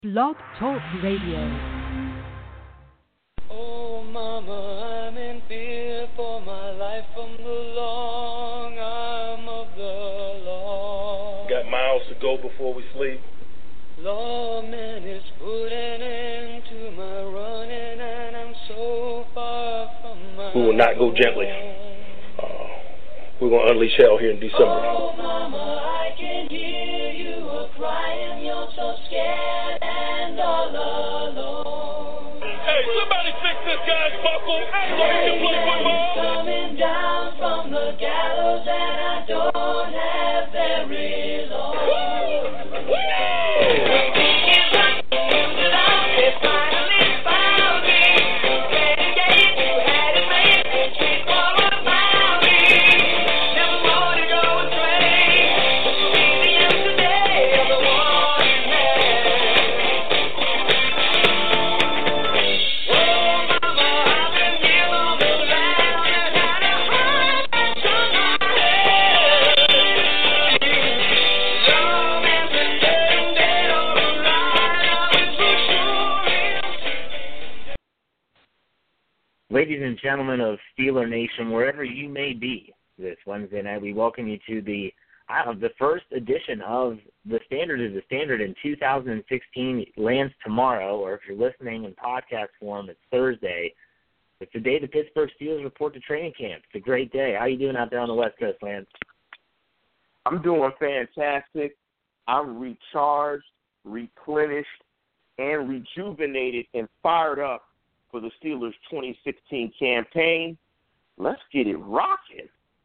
Blog Talk Radio. Oh, Mama, I'm in fear for my life from the long arm of the law. Got miles to go before we sleep. Lawman is putting an end to my running, and I'm so far from my We will not go gently. We're going to unleash hell here in December. Oh, Mama, I can hear you crying. You're so scared and all alone. Hey, somebody fix this guy's buckle so he can play football. Coming down from the gallows, and I don't have very long. Woo! Ladies and gentlemen of Steeler Nation, wherever you may be this Wednesday night, we welcome you to the first edition of The Standard is the Standard in 2016. It lands tomorrow, or if you're listening in podcast form, it's Thursday. It's the day the Pittsburgh Steelers report to training camp. It's a great day. How you doing out there on the West Coast, Lance? I'm doing fantastic. I'm recharged, replenished, and rejuvenated and fired up for the Steelers' 2016 campaign. Let's get it rocking.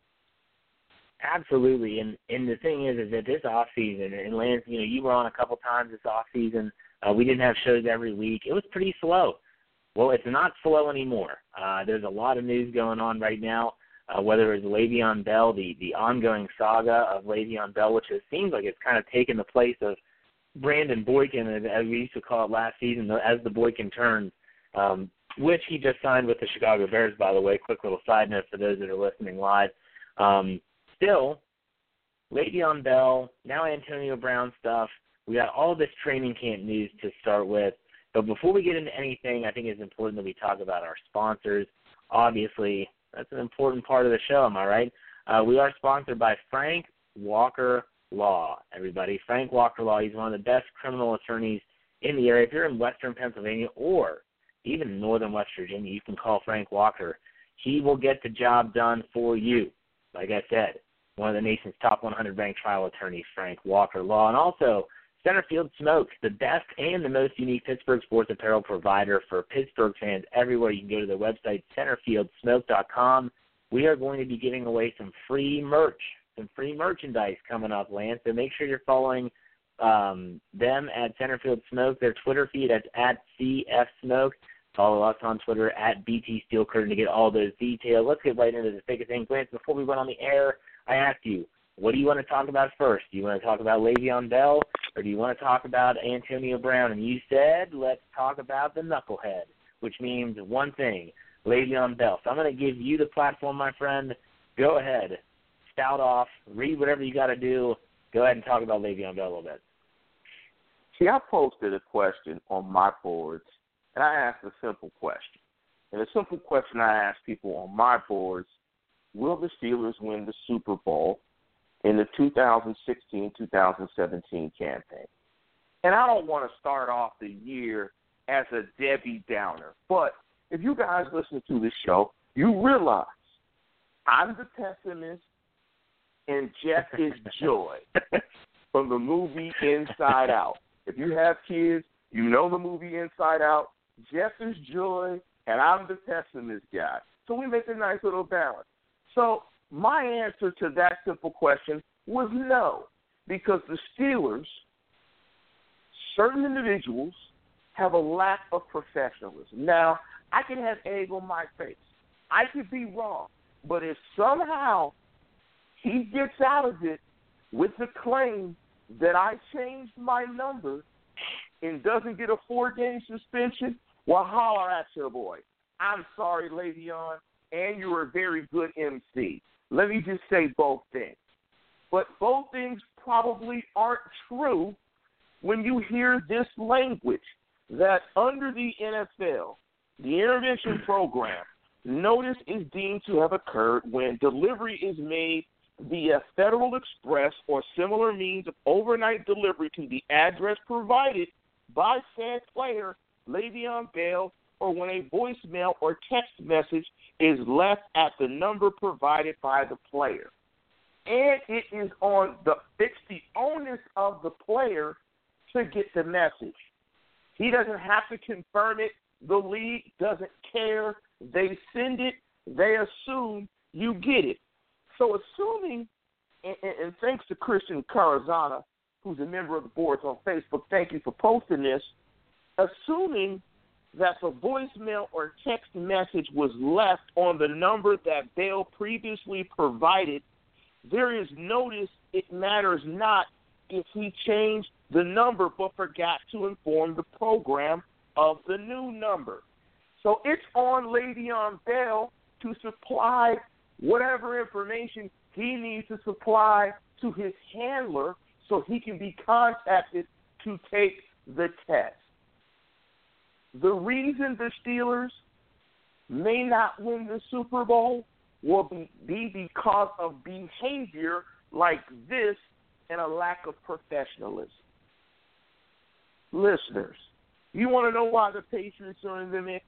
Absolutely, and the thing is that this offseason, and Lance, you were on a couple times this offseason. We didn't have shows every week. It was pretty slow. Well, it's not slow anymore. There's a lot of news going on right now, whether it's Le'Veon Bell, the ongoing saga of Le'Veon Bell, which it seems like it's kind of taken the place of Brandon Boykin, as we used to call it last season, as the Boykin turns. Which he just signed with the Chicago Bears, by the way. Quick little side note for those that are listening live. Still, Le'Veon Bell, now Antonio Brown stuff. We got all this training camp news to start with. But before we get into anything, I think it's important that we talk about our sponsors. Obviously, that's an important part of the show, am I right? We are sponsored by Frank Walker Law, everybody. Frank Walker Law, he's one of the best criminal attorneys in the area. If you're in western Pennsylvania or even in northern West Virginia, you can call Frank Walker. He will get the job done for you. Like I said, one of the nation's top 100 ranked trial attorneys, Frank Walker Law. And also, Centerfield Smoke, the best and the most unique Pittsburgh sports apparel provider for Pittsburgh fans everywhere. You can go to their website, centerfieldsmoke.com. We are going to be giving away some free merchandise coming up, Lance. So make sure you're following them at Centerfield Smoke. Their Twitter feed is at CF Smoke. Follow us on Twitter at BT Steel Curtain to get all those details. Let's get right into the thick of things. Lance, before we went on the air, I asked you, what do you want to talk about first? Do you want to talk about Le'Veon Bell, or do you want to talk about Antonio Brown? And you said, let's talk about the knucklehead, which means one thing, Le'Veon Bell. So I'm going to give you the platform, my friend. Go ahead. Spout off. Read whatever you got to do. Go ahead and talk about Le'Veon Bell a little bit. See, I posted a question on my boards, and I asked a simple question. And the simple question I asked people on my boards, will the Steelers win the Super Bowl in the 2016-2017 campaign? And I don't want to start off the year as a Debbie Downer, but if you guys listen to this show, you realize I'm the pessimist and Jeff is joy from the movie Inside Out. If you have kids, you know the movie Inside Out. Jeff is joy, and I'm the pessimist guy. So we make a nice little balance. So my answer to that simple question was no, because the Steelers, certain individuals, have a lack of professionalism. Now, I can have egg on my face. I could be wrong. But if somehow he gets out of it with the claim that I changed my number and doesn't get a 4-game suspension, well, holler at your boy. I'm sorry, Le'Veon, and you're a very good MC. Let me just say both things. But both things probably aren't true when you hear this language that under the NFL, the intervention program, notice is deemed to have occurred when delivery is made via Federal Express or similar means of overnight delivery to the address provided by said player, Le'Veon Bell, or when a voicemail or text message is left at the number provided by the player. And it's the onus of the player to get the message. He doesn't have to confirm it. The league doesn't care. They send it. They assume you get it. So assuming, and thanks to Christian Carazana, who's a member of the boards on Facebook, thank you for posting this, assuming that the voicemail or text message was left on the number that Bell previously provided, there is notice it matters not if he changed the number but forgot to inform the program of the new number. So it's on Le'Veon Bell to supply whatever information he needs to supply to his handler so he can be contacted to take the test. The reason the Steelers may not win the Super Bowl will be because of behavior like this and a lack of professionalism. Listeners, you want to know why the Patriots are in the mix?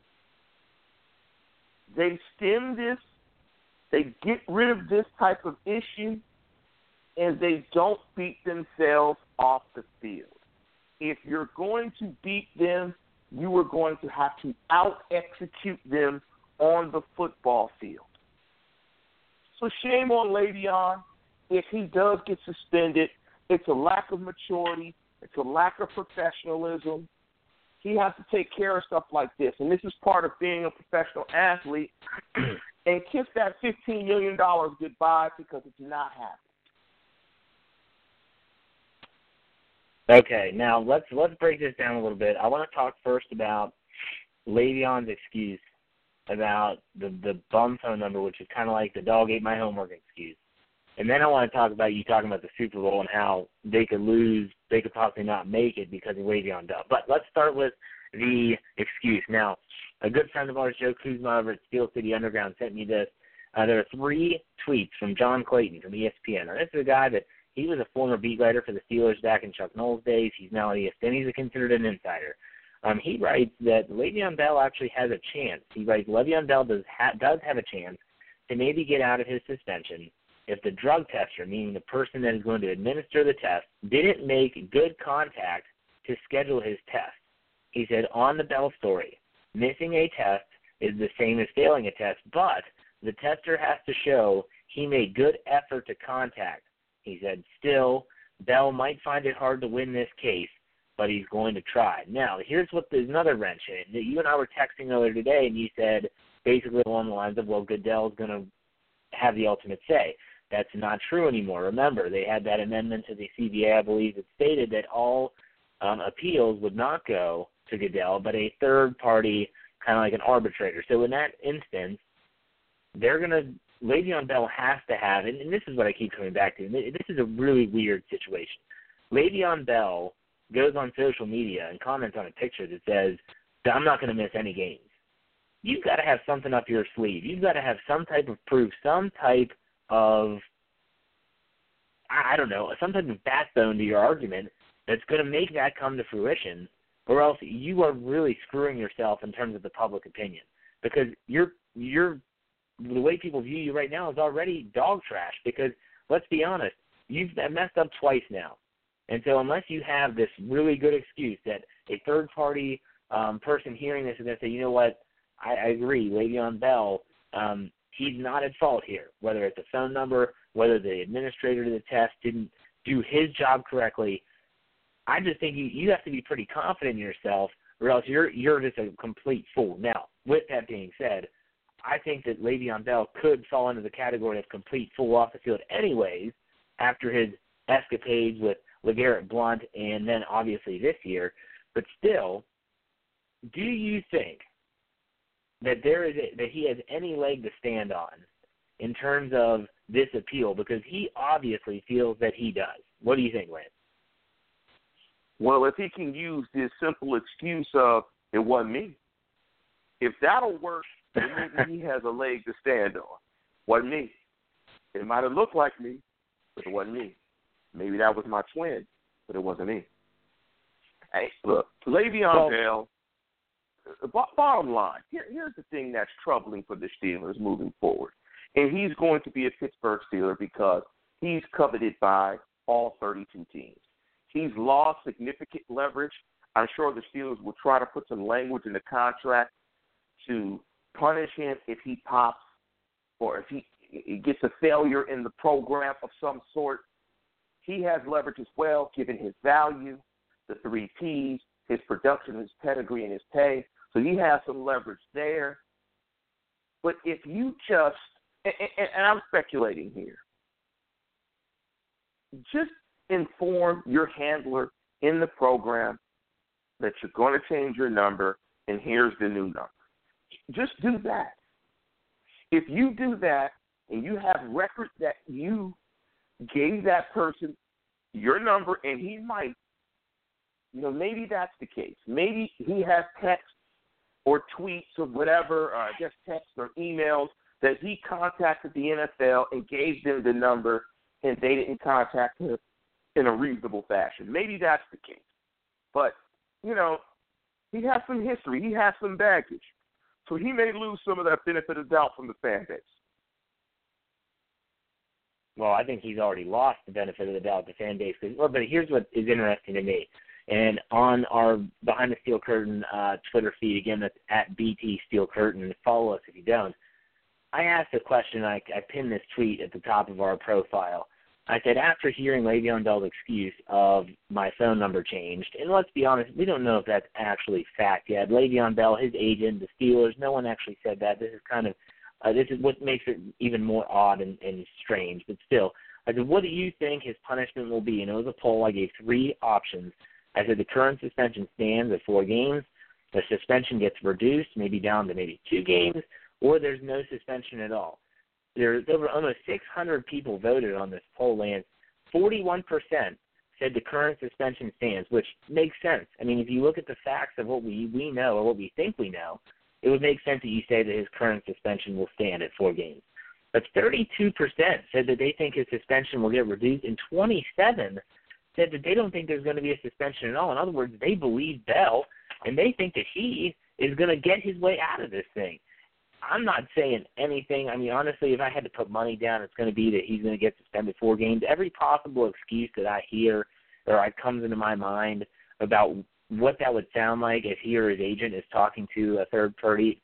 They stem this, they get rid of this type of issue, and they don't beat themselves off the field. If you're going to beat them, you are going to have to out-execute them on the football field. So shame on Le'Veon if he does get suspended. It's a lack of maturity. It's a lack of professionalism. He has to take care of stuff like this, and this is part of being a professional athlete, and kiss that $15 million goodbye because it's not happening. Okay, now let's break this down a little bit. I want to talk first about Le'Veon's excuse about the bum phone number, which is kind of like the dog ate my homework excuse. And then I want to talk about you talking about the Super Bowl and how they could lose, they could possibly not make it because of Le'Veon Bell. But let's start with the excuse. Now, a good friend of ours, Joe Kuzma over at Steel City Underground, sent me this. There are 3 tweets from John Clayton from ESPN. Now, this is a guy that he was a former beat writer for the Steelers back in Chuck Noll's days. He's now at ESPN. He's considered an insider. He writes that Le'Veon Bell actually has a chance. He writes Le'Veon Bell does have a chance to maybe get out of his suspension if the drug tester, meaning the person that is going to administer the test, didn't make good contact to schedule his test. He said on the Bell story, missing a test is the same as failing a test, but the tester has to show he made good effort to contact. He said, still, Bell might find it hard to win this case, but he's going to try. Now, here's what there's another wrench in it. You and I were texting earlier today, and you said basically along the lines of, well, Goodell's going to have the ultimate say. That's not true anymore. Remember, they had that amendment to the CBA, I believe, that stated that all appeals would not go to Goodell, but a third party, kind of like an arbitrator. So in that instance, Le'Veon Bell has to have, and this is what I keep coming back to, and this is a really weird situation. Le'Veon Bell goes on social media and comments on a picture that says, I'm not going to miss any games. You've got to have something up your sleeve. You've got to have some type of proof, some type of, I don't know, some type of backbone to your argument that's going to make that come to fruition, or else you are really screwing yourself in terms of the public opinion. Because the way people view you right now is already dog trash, because let's be honest, you've messed up twice now. And so unless you have this really good excuse that a third-party person hearing this is going to say, you know what, I agree, Le'Veon Bell, he's not at fault here, whether it's a phone number, whether the administrator to the test didn't do his job correctly. I just think you have to be pretty confident in yourself, or else you're just a complete fool. Now, with that being said, I think that Le'Veon Bell could fall into the category of complete fool off the field anyways after his escapades with LeGarrette Blount and then obviously this year. But still, do you think that that he has any leg to stand on in terms of this appeal? Because he obviously feels that he does. What do you think, Lance? Well, if he can use this simple excuse of, it wasn't me, if that'll work, then maybe he has a leg to stand on. Wasn't me. It might have looked like me, but it wasn't me. Maybe that was my twin, but it wasn't me. Hey, look, Le'Veon Bell, bottom line, here's the thing that's troubling for the Steelers moving forward. And he's going to be a Pittsburgh Steeler because he's coveted by all 32 teams. He's lost significant leverage. I'm sure the Steelers will try to put some language in the contract to punish him if he pops or if he gets a failure in the program of some sort. He has leverage as well, given his value, the 3 Ps, his production, his pedigree, and his pay. So he has some leverage there. But if you just, and I'm speculating here, just inform your handler in the program that you're going to change your number and here's the new number. Just do that. If you do that and you have record that you gave that person your number and he might, maybe that's the case. Maybe he has text or tweets or whatever, text or emails that he contacted the NFL and gave them the number and they didn't contact him in a reasonable fashion. Maybe that's the case. But, he has some history. He has some baggage. So he may lose some of that benefit of doubt from the fan base. Well, I think he's already lost the benefit of the doubt with the fan base. But here's what is interesting to me. And on our Behind the Steel Curtain Twitter feed, again, that's at BT Steel Curtain. Follow us if you don't. I asked a question. I pinned this tweet at the top of our profile. I said, after hearing Le'Veon Bell's excuse of my phone number changed, and let's be honest, we don't know if that's actually fact yet. Le'Veon Bell, his agent, the Steelers, no one actually said that. This is kind of this is what makes it even more odd and strange. But still, I said, what do you think his punishment will be? And it was a poll. I gave 3 options. I said the current suspension stands at 4 games. The suspension gets reduced, maybe down to maybe 2 games, or there's no suspension at all. There's over almost 600 people voted on this poll, Lance. 41% said the current suspension stands, which makes sense. I mean, if you look at the facts of what we know or what we think we know, it would make sense that you say that his current suspension will stand at 4 games. But 32% said that they think his suspension will get reduced, and 27% said that they don't think there's going to be a suspension at all. In other words, they believe Bell, and they think that he is going to get his way out of this thing. I'm not saying anything. I mean, honestly, if I had to put money down, it's going to be that he's going to get suspended 4 games. Every possible excuse that I hear or comes into my mind about what that would sound like if he or his agent is talking to a third party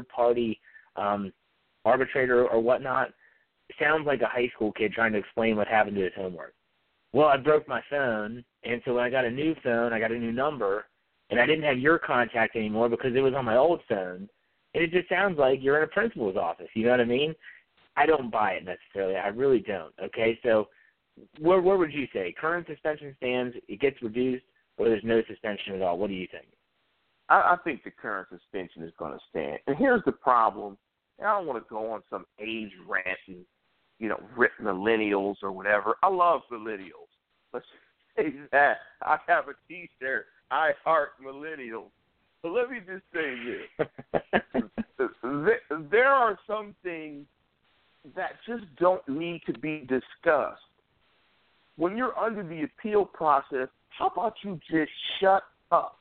arbitrator or whatnot, sounds like a high school kid trying to explain what happened to his homework. Well, I broke my phone, and so when I got a new phone, I got a new number, and I didn't have your contact anymore because it was on my old phone. And it just sounds like you're in a principal's office. You know what I mean? I don't buy it necessarily. I really don't. Okay, so where would you say? Current suspension stands, it gets reduced, or there's no suspension at all? What do you think? I think the current suspension is going to stand. And here's the problem. And I don't want to go on some age rant and, rip millennials or whatever. I love millennials. Let's say that. I have a T-shirt. I heart millennials. So let me just say this. There are some things that just don't need to be discussed. When you're under the appeal process, how about you just shut up?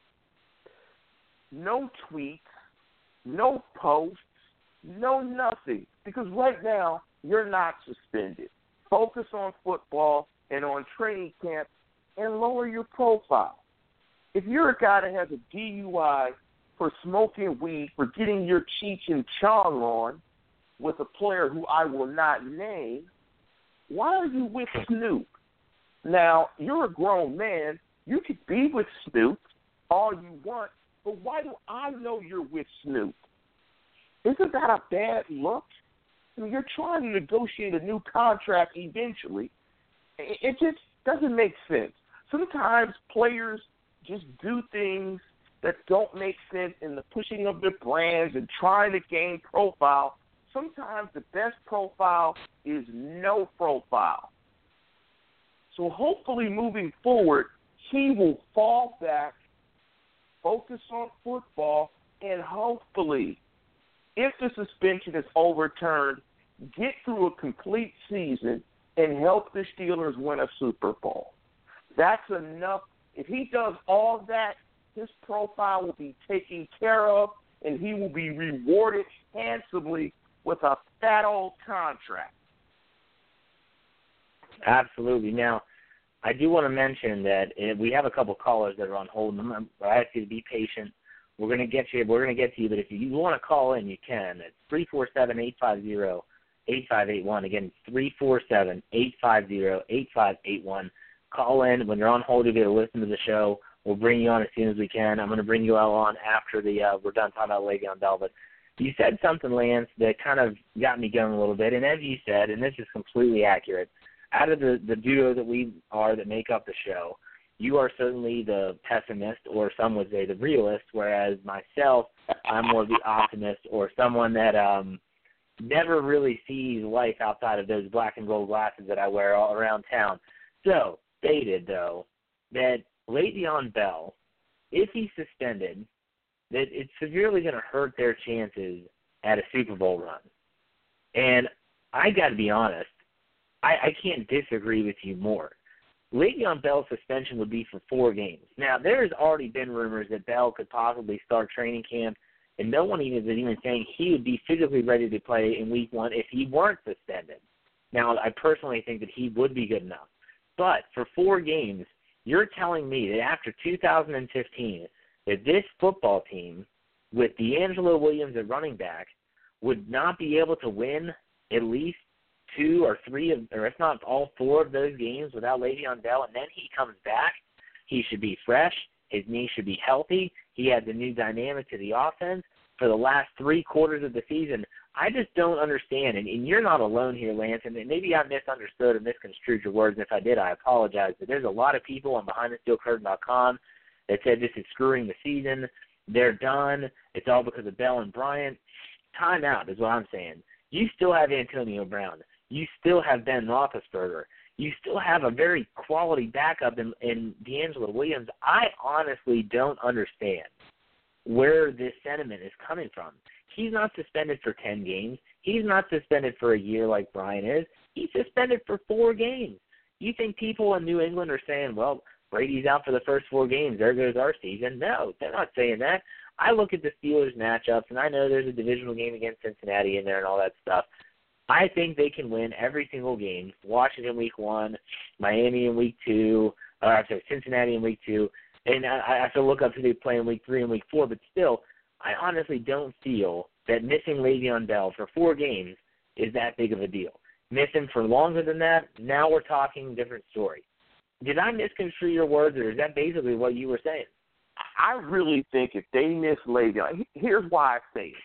No tweets, no posts, no nothing. Because right now, you're not suspended. Focus on football and on training camp and lower your profile. If you're a guy that has a DUI for smoking weed, for getting your Cheech and Chong on with a player who I will not name, why are you with Snoop? Now, you're a grown man. You could be with Snoop all you want, but why do I know you're with Snoop? Isn't that a bad look? I mean, you're trying to negotiate a new contract eventually. It just doesn't make sense. Sometimes players just do things that don't make sense in the pushing of their brands and trying to gain profile. Sometimes the best profile is no profile. So hopefully moving forward, he will fall back, focus on football, and hopefully, if the suspension is overturned, get through a complete season and help the Steelers win a Super Bowl. That's enough. If he does all that, his profile will be taken care of, and he will be rewarded handsomely with a fat old contract. Absolutely. Now, I do want to mention that we have a couple callers that are on hold. I ask you to be patient. We're going to get to you, but if you want to call in, you can. It's 347-850-8581. Again, it's 347-850-8581. Call in. When you're on hold, you'll be able to listen to the show. We'll bring you on as soon as we can. I'm going to bring you all on after we're done talking about Le'Veon Bell. But you said something, Lance, that kind of got me going a little bit. And as you said, and this is completely accurate, out of the duo that we are that make up the show, you are certainly the pessimist, or some would say the realist, whereas myself, I'm more the optimist, or someone that never really sees life outside of those black and gold glasses that I wear all around town. So, stated, though, that Le'Veon Bell, if he's suspended, that it's severely going to hurt their chances at a Super Bowl run. And I got to be honest, I can't disagree with you more. Le'Veon Bell's suspension would be for 4 games. Now, there's already been rumors that Bell could possibly start training camp, and no one is even saying he would be physically ready to play in Week 1 if he weren't suspended. Now, I personally think that he would be good enough. But for 4 games, you're telling me that after 2015, that this football team, with D'Angelo Williams at running back, would not be able to win at least 2 or 3, or if not all 4 of those games without Le'Veon Bell, and then he comes back, he should be fresh, his knee should be healthy, he adds a new dynamic to the offense for the last 3 quarters of the season. I just don't understand, and you're not alone here, Lance, and maybe I misunderstood or misconstrued your words, and if I did, I apologize, but there's a lot of people on BehindTheSteelCurtain.com that said this is screwing the season, they're done, it's all because of Bell and Bryant. Time out is what I'm saying. You still have Antonio Brown. You still have Ben Roethlisberger. You still have a very quality backup in D'Angelo Williams. I honestly don't understand where this sentiment is coming from. He's not suspended for 10 games. He's not suspended for a year like Brian is. He's suspended for 4 games. You think people in New England are saying, well, Brady's out for the first 4 games, there goes our season? No, they're not saying that. I look at the Steelers matchups, and I know there's a divisional game against Cincinnati in there and all that stuff. I think they can win every single game. Washington Week 1, Miami in Week 2, Cincinnati in Week 2, and I have to look up who they play in Week 3 and Week 4, but still, I honestly don't feel that missing Le'Veon Bell for 4 games is that big of a deal. Miss him for longer than that, now we're talking different story. Did I misconstrue your words, or is that basically what you were saying? I really think if they miss Le'Veon, here's why I say it.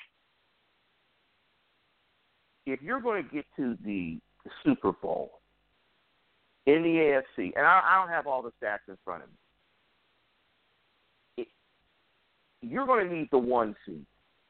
If you're going to get to the Super Bowl in the AFC, and I don't have all the stats in front of me, you're going to need the 1 seed,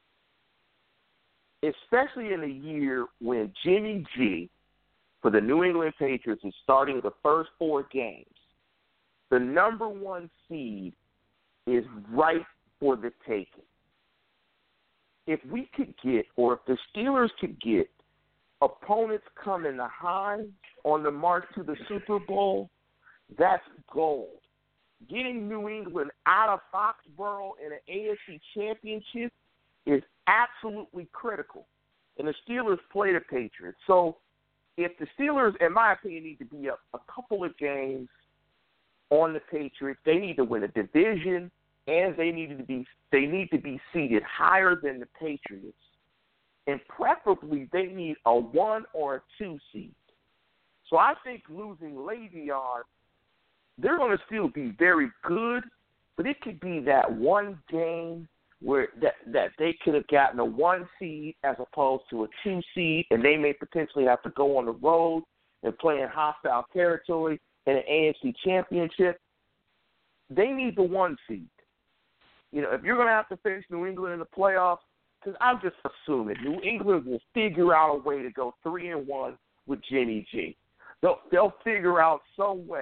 especially in a year when Jimmy G for the New England Patriots is starting the first 4 games. The number 1 seed is right for the taking. If we could get, or if the Steelers could get, opponents coming high on the march to the Super Bowl, that's gold. Getting New England out of Foxborough in an AFC championship is absolutely critical. And the Steelers play the Patriots. So if the Steelers, in my opinion, need to be up a couple of games on the Patriots, they need to win a division, and they need to be seated higher than the Patriots. And preferably, they need a 1 or a 2 seed. So I think losing Le'Veon, they're going to still be very good, but it could be that one game where that they could have gotten a 1 seed as opposed to a 2 seed, and they may potentially have to go on the road and play in hostile territory in an AFC championship. They need the 1 seed. You know, if you're going to have to face New England in the playoffs, because I'm just assuming New England will figure out a way to go 3-1 with Jimmy G. They'll figure out some way.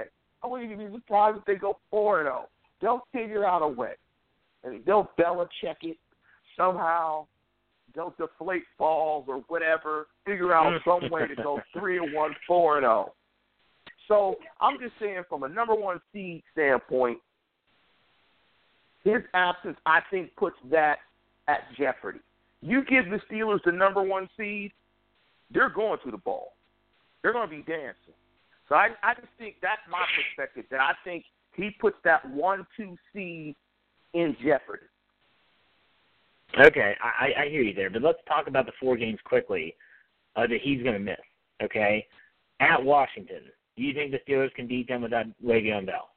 I wouldn't even be surprised if they go 4-0. They'll figure out a way. And they'll Belichick it somehow. They'll deflate balls or whatever, figure out some way to go 3-1, 4-0. So I'm just saying from a number one seed standpoint, his absence, I think, puts that at jeopardy. You give the Steelers the number one seed, they're going to the ball. They're going to be dancing. So I just think that's my perspective, that I think he puts that 1-2 seed in jeopardy. Okay, I hear you there, but let's talk about the 4 games quickly that he's going to miss, okay? At Washington, do you think the Steelers can beat them without Le'Veon Bell?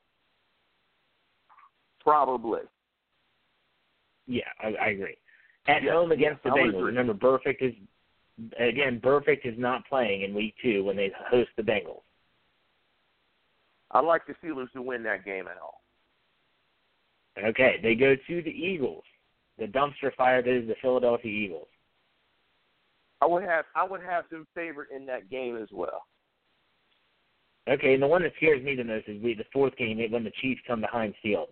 Probably. Yeah, I agree. At home against the Bengals, remember, Burfict is not playing in Week 2 when they host the Bengals. I like the Steelers to win that game at home. Okay, they go to the Eagles, the dumpster fire that is the Philadelphia Eagles. I would have them favored in that game as well. Okay, and the one that scares me the most is the 4th game when the Chiefs come to Heinz Field.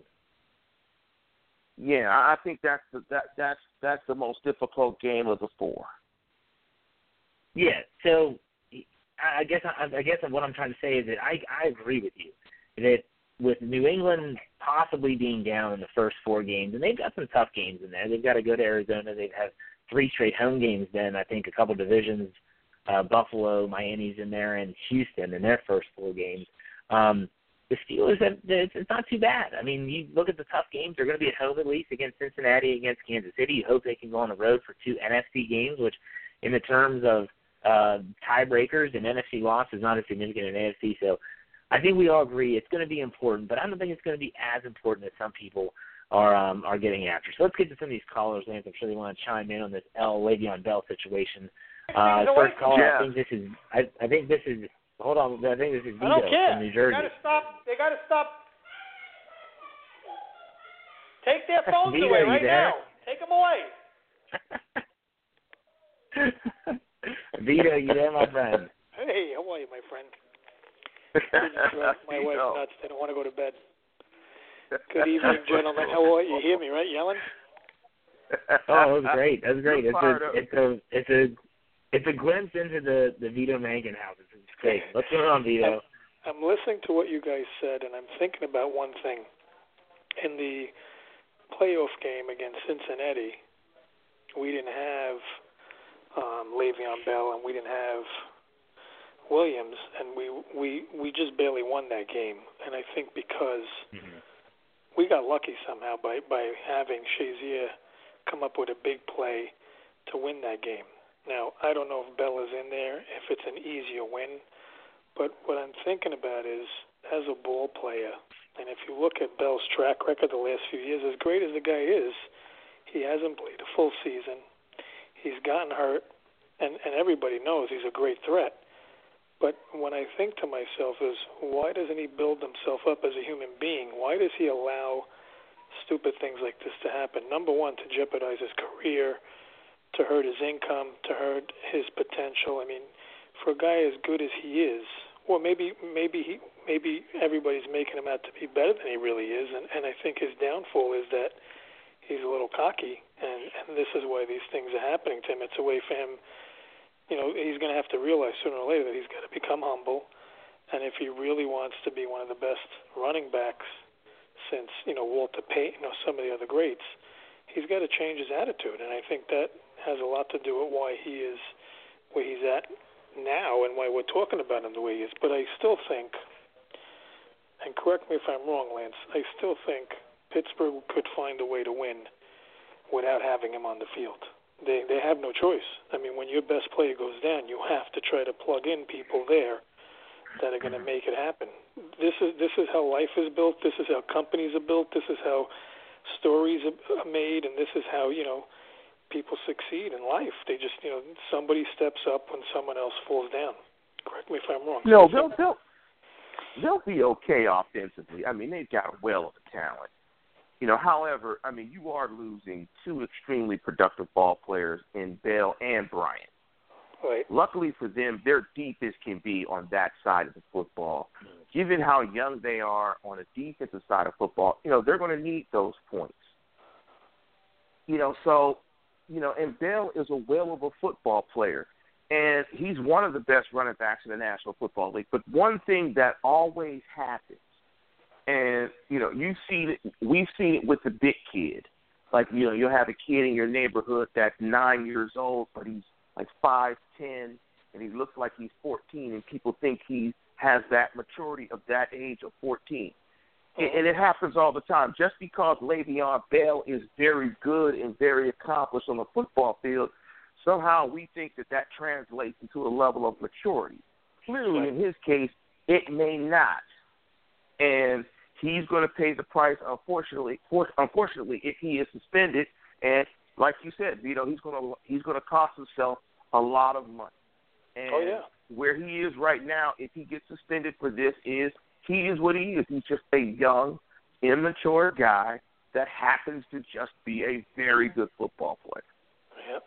Yeah, I think that's the most difficult game of the 4. Yeah, so I guess what I'm trying to say is that I agree with you that with New England possibly being down in the first 4 games, and they've got some tough games in there. They've got to go to Arizona. They've had 3 straight home games then, I think a couple divisions, Buffalo, Miami's in there, and Houston in their first 4 games. The Steelers, it's not too bad. I mean, you look at the tough games. They're going to be at home at least against Cincinnati, against Kansas City. You hope they can go on the road for 2 NFC games, which in the terms of tiebreakers, an NFC loss is not as significant in AFC. So I think we all agree it's going to be important, but I don't think it's going to be as important as some people are getting after. So let's get to some of these callers, Lance. I'm sure they want to chime in on this Le'Veon Bell situation. First caller, yeah. I think this is. Hold on, I think this is Vito from New Jersey. They got to stop. Take their phones Vito, away right there? now. Take them away. Vito, you there, my friend? Hey, how are you, my friend? My wife's nuts. They don't want to go to bed. Good evening, gentlemen. How are you? You hear me, right? Yelling? Oh, that was great. It's a glimpse into the Vito Mankin house. It's great. What's going on, Vito? I'm listening to what you guys said, and I'm thinking about one thing. In the playoff game against Cincinnati, we didn't have Le'Veon Bell, and we didn't have Williams, and we just barely won that game. And I think because we got lucky somehow by having Shazier come up with a big play to win that game. Now, I don't know if Bell is in there, if it's an easier win, but what I'm thinking about is, as a ball player, and if you look at Bell's track record the last few years, as great as the guy is, he hasn't played a full season. He's gotten hurt, and everybody knows he's a great threat. But when I think to myself is, why doesn't he build himself up as a human being? Why does he allow stupid things like this to happen? Number one, to jeopardize his career, to hurt his income, to hurt his potential. I mean, for a guy as good as he is, well, maybe everybody's making him out to be better than he really is, and I think his downfall is that he's a little cocky, and this is why these things are happening to him. It's a way for him, he's going to have to realize sooner or later that he's got to become humble, and if he really wants to be one of the best running backs since, Walter Payton or some of the other greats, he's got to change his attitude, and I think that has a lot to do with why he is where he's at now and why we're talking about him the way he is. But I still think, and correct me if I'm wrong, Lance, I still think Pittsburgh could find a way to win without having him on the field. They have no choice. I mean, when your best player goes down, you have to try to plug in people there that are going to make it happen. This is how life is built. This is how companies are built. This is how stories are made, and this is how, people succeed in life. They just, somebody steps up when someone else falls down. Correct me if I'm wrong. No, they'll be okay offensively. I mean, they've got a well of talent. However, I mean, you are losing 2 extremely productive ball players in Bell and Bryant. Right. Luckily for them, they're deep as can be on that side of the football. Given how young they are on a defensive side of football, they're going to need those points. And Bell is a whale of a football player. And he's one of the best running backs in the National Football League. But one thing that always happens, and, we've seen it with the big kid. Like, you'll have a kid in your neighborhood that's 9 years old, but he's like 5'10", and he looks like he's 14, and people think he has that maturity of that age of 14. And it happens all the time. Just because Le'Veon Bell is very good and very accomplished on the football field, somehow we think that translates into a level of maturity. Clearly, in his case, it may not. And he's going to pay the price, unfortunately, if he is suspended. And like you said, Vito, he's going to cost himself a lot of money. And where he is right now, if he gets suspended for this, he is what he is. He's just a young, immature guy that happens to just be a very good football player. Yep.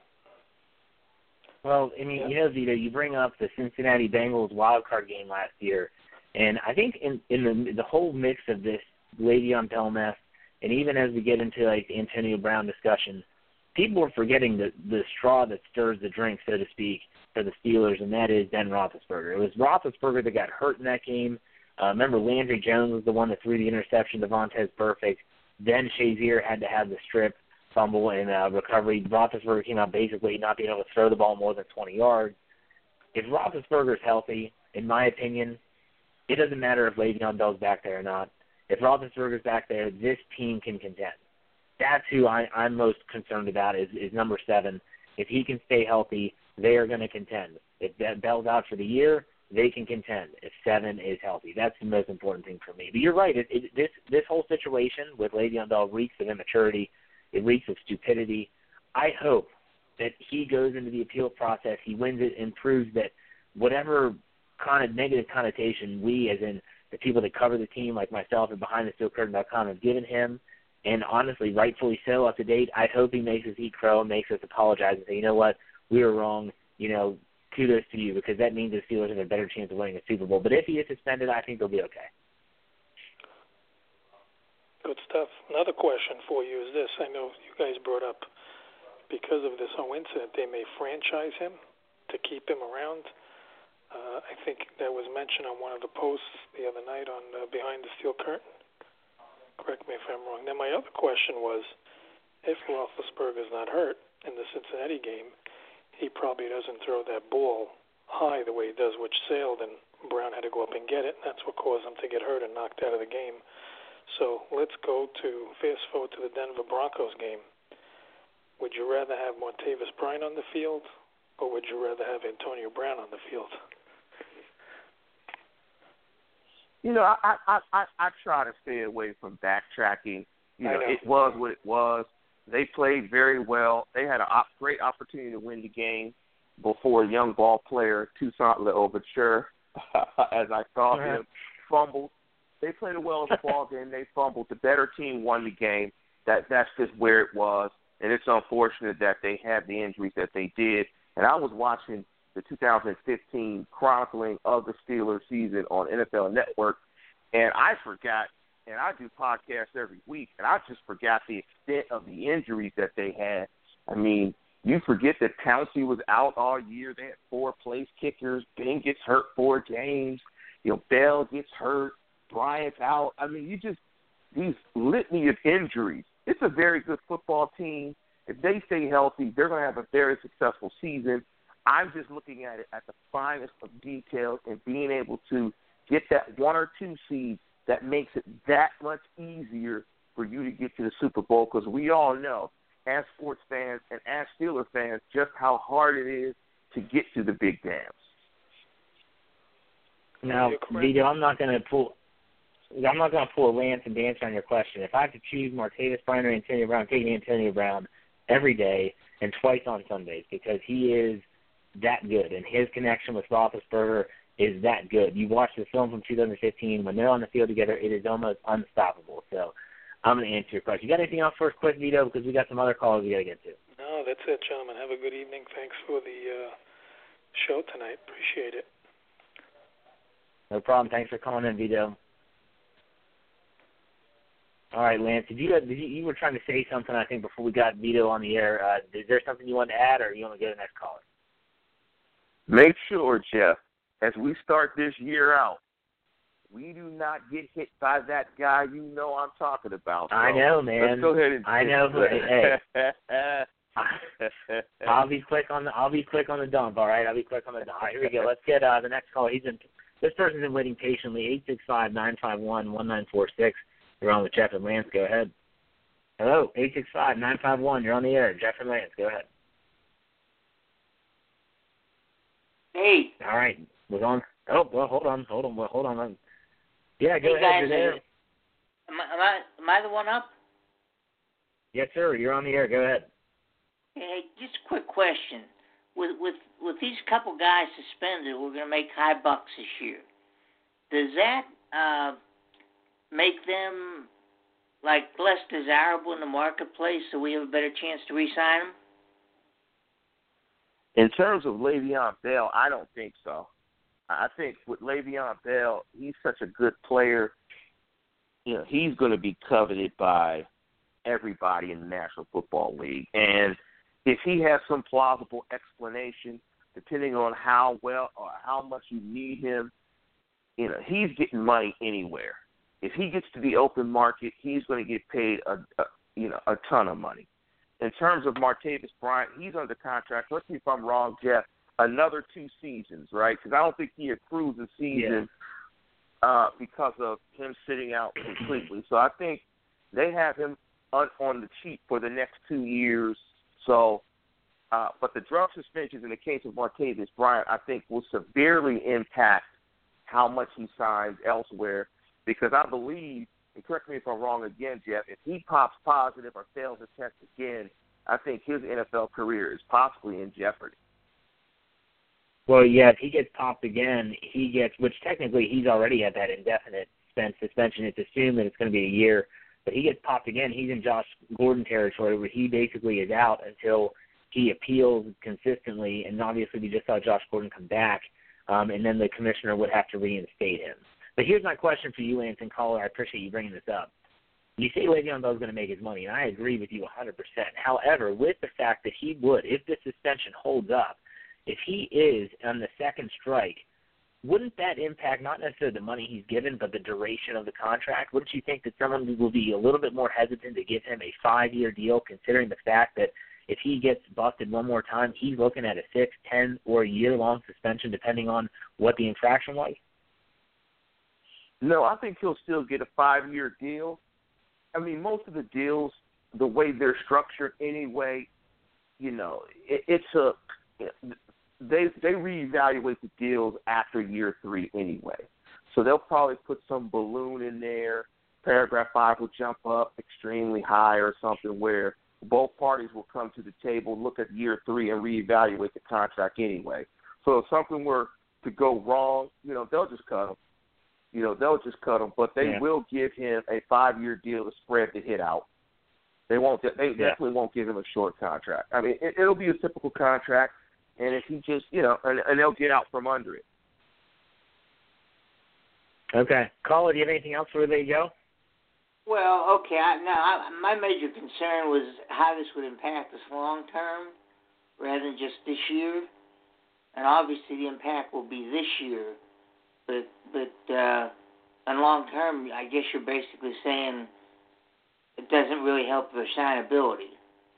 Well, I mean, Vito, you bring up the Cincinnati Bengals wild card game last year, and I think in the whole mix of this Le'Veon Bell mess, and even as we get into like the Antonio Brown discussion, people are forgetting the straw that stirs the drink, so to speak, for the Steelers, and that is Ben Roethlisberger. It was Roethlisberger that got hurt in that game. Remember, Landry Jones was the one that threw the interception to Vontaze Burfict. Then Shazier had to have the strip fumble and recovery. Roethlisberger came out basically not being able to throw the ball more than 20 yards. If Roethlisberger's healthy, in my opinion, it doesn't matter if Le'Veon Bell's back there or not. If Roethlisberger's back there, this team can contend. That's who I'm most concerned about is number 7. If he can stay healthy, they are going to contend. If Bell's out for the year, they can contend if 7 is healthy. That's the most important thing for me. But you're right. This whole situation with Le'Veon Bell reeks of immaturity. It reeks of stupidity. I hope that he goes into the appeal process, he wins it, and proves that whatever kind of negative connotation we, as in the people that cover the team, like myself and BehindTheSteelCurtain.com, have given him, and honestly, rightfully so, up to date, I hope he makes us eat crow and makes us apologize and say, you know what, we were wrong, kudos to you, because that means the Steelers have a better chance of winning a Super Bowl. But if he is suspended, I think they'll be okay. Good stuff. Another question for you is this. I know you guys brought up, because of this whole incident, they may franchise him to keep him around. I think that was mentioned on one of the posts the other night on Behind the Steel Curtain. Correct me if I'm wrong. Then my other question was, if Roethlisberger's not hurt in the Cincinnati game, he probably doesn't throw that ball high the way he does, which sailed, and Brown had to go up and get it, and that's what caused him to get hurt and knocked out of the game. So let's fast forward to the Denver Broncos game. Would you rather have Martavis Bryant on the field, or would you rather have Antonio Brown on the field? I try to stay away from backtracking. It was what it was. They played very well. They had a great opportunity to win the game before a young ball player, Toussaint L'Ouverture, as I called him, fumbled. They played a well in the ball game. They fumbled. The better team won the game. That's just where it was, and it's unfortunate that they had the injuries that they did. And I was watching the 2015 chronicling of the Steelers season on NFL Network, and I forgot, and I do podcasts every week, and I just forgot the extent of the injuries that they had. I mean, you forget that Pouncey was out all year. They had 4 place kickers. Ben gets hurt 4 games. Bell gets hurt. Bryant's out. I mean, these litany of injuries. It's a very good football team. If they stay healthy, they're going to have a very successful season. I'm just looking at it at the finest of details and being able to get that 1 or 2 seed that makes it that much easier for you to get to the Super Bowl, because we all know, as sports fans and as Steelers fans, just how hard it is to get to the big dance. Now, Vito, I'm not going to pull a Lance and dance on your question. If I have to choose Martavis Bryant or Antonio Brown, I'm taking Antonio Brown every day and twice on Sundays, because he is that good, and his connection with Roethlisberger is that good. You watch the film from 2015. When they're on the field together, it is almost unstoppable. So I'm going to answer your question. You got anything else for us quick, Vito, because we got some other calls we got to get to? No, that's it, gentlemen. Have a good evening. Thanks for the show tonight. Appreciate it. No problem. Thanks for calling in, Vito. All right, Lance, you were trying to say something, I think, before we got Vito on the air. Is there something you want to add, or you want to go to the next caller? Make sure, Jeff, as we start this year out, we do not get hit by that guy you know I'm talking about. So I know, man. Let's go ahead and I know. Hey. I'll be quick on the dump. All right, I'll be quick on the dump. All right, here we go. Let's get the next caller. This person's been waiting patiently. 865-951-1946. You're on with Jeff and Lance. Go ahead. Hello, 865-951. You're on the air. Jeff and Lance. Go ahead. Hey. All right. We're on. Oh, well, hold on. Yeah, go ahead. Guys, You're there. Am I the one up? Yes, sir. You're on the air. Go ahead. Hey, just a quick question. With these couple guys suspended, we're going to make high bucks this year. Does that make them like less desirable in the marketplace, so we have a better chance to re-sign them? In terms of Le'Veon Bell, I don't think so. I think with Le'Veon Bell, he's such a good player. You know, he's going to be coveted by everybody in the National Football League. And if he has some plausible explanation, depending on how well or how much you need him, you know, he's getting money anywhere. If he gets to the open market, he's going to get paid a ton of money. In terms of Martavis Bryant, he's under contract. Correct me if I'm wrong, Jeff, another 2 seasons, right? Because I don't think he accrues a season because of him sitting out completely. So I think they have him on the cheap for the next 2 years. So, but the drug suspensions in the case of Martavis Bryant, I think, will severely impact how much he signs elsewhere. Because I believe, and correct me if I'm wrong again, Jeff, if he pops positive or fails a test again, I think his NFL career is possibly in jeopardy. Well, yeah, if he gets popped again, which technically he's already at that indefinite suspension. It's assumed that it's going to be a year. But he gets popped again, he's in Josh Gordon territory where he basically is out until he appeals consistently. And obviously we just saw Josh Gordon come back, and then the commissioner would have to reinstate him. But here's my question for you, Lance and caller. I appreciate you bringing this up. You say Le'Veon Bell's going to make his money, and I agree with you 100%. However, with the fact that he would, if the suspension holds up, if he is on the second strike, wouldn't that impact not necessarily the money he's given, but the duration of the contract? Wouldn't you think that someone will be a little bit more hesitant to give him a 5-year deal, considering the fact that if he gets busted one more time, he's looking at a 6, 10, or a year-long suspension, depending on what the infraction was? No, I think he'll still get a 5-year deal. I mean, most of the deals, the way they're structured anyway, you know, they reevaluate the deals after year 3 anyway. So they'll probably put some balloon in there. Paragraph 5 will jump up extremely high or something where both parties will come to the table, look at year 3, and reevaluate the contract anyway. So if something were to go wrong, you know, they'll just cut him. But they will give him a 5-year deal to spread the hit out. They definitely won't give him a short contract. I mean, it'll be a typical contract, and if he just, you know, and they'll get out from under it. Okay. Caller, do you have anything else before they go? Well, okay. My major concern was how this would impact us long term rather than just this year. And obviously the impact will be this year. But in long term, I guess you're basically saying it doesn't really help their signability.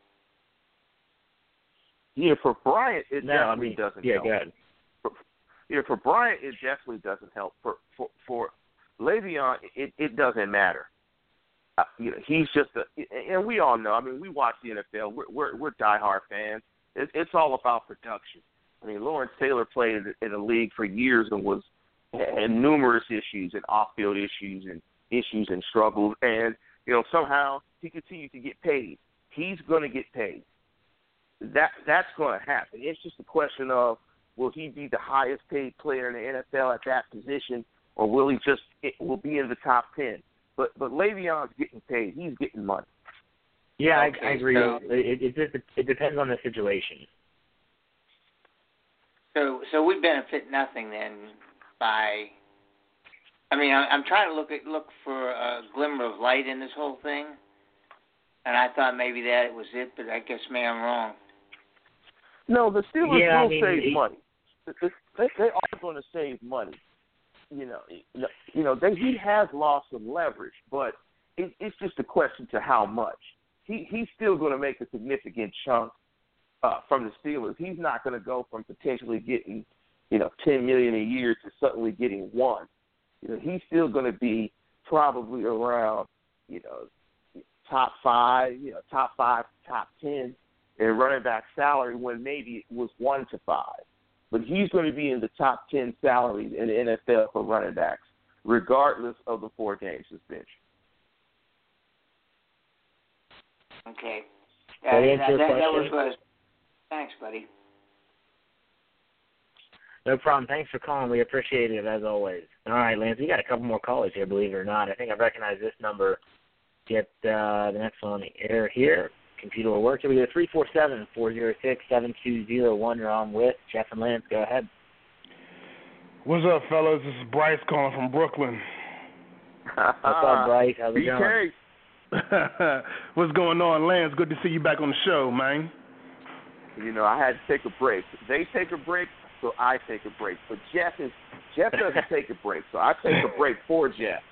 Yeah, for Bryant, it definitely doesn't help. Yeah, go ahead. For Bryant, it definitely doesn't help. For Le'Veon, it doesn't matter. You know, he's just and we all know. I mean, we watch the NFL. We're diehard fans. It's all about production. I mean, Lawrence Taylor played in the league for years and had numerous issues and off-field issues and struggles, and you know somehow he continued to get paid. He's going to get paid. That's going to happen. It's just a question of will he be the highest paid player in the NFL at that position, or will he will be in the top 10? But Le'Veon's getting paid. He's getting money. Yeah, okay, I agree. So It depends on the situation. So we benefit nothing then by. I mean, I'm trying to look for a glimmer of light in this whole thing, and I thought maybe that was it, but I guess maybe I'm wrong. No, the Steelers will save money. They are going to save money. He has lost some leverage, but it's just a question to how much. He's still going to make a significant chunk from the Steelers. He's not going to go from potentially getting, $10 million a year to suddenly getting $1 million. He's still going to be probably around, top 5, top 10 in running back salary when maybe it was 1 to 5. But he's going to be in the top 10 salaries in the NFL for running backs, regardless of the 4-game suspension. Okay. That was what. Thanks, buddy. No problem. Thanks for calling. We appreciate it, as always. All right, Lance, we got a couple more callers here, believe it or not. I think I recognize this number. Get the next one on the air here. Computer will work. Here we go, 347-406-7201. You're on with Jeff and Lance. Go ahead. What's up, fellas? This is Bryce calling from Brooklyn. What's up, Bryce? How's it going? What's going on, Lance? Good to see you back on the show, man. I had to take a break. They take a break, so I take a break. But Jeff doesn't take a break, so I take a break for Jeff.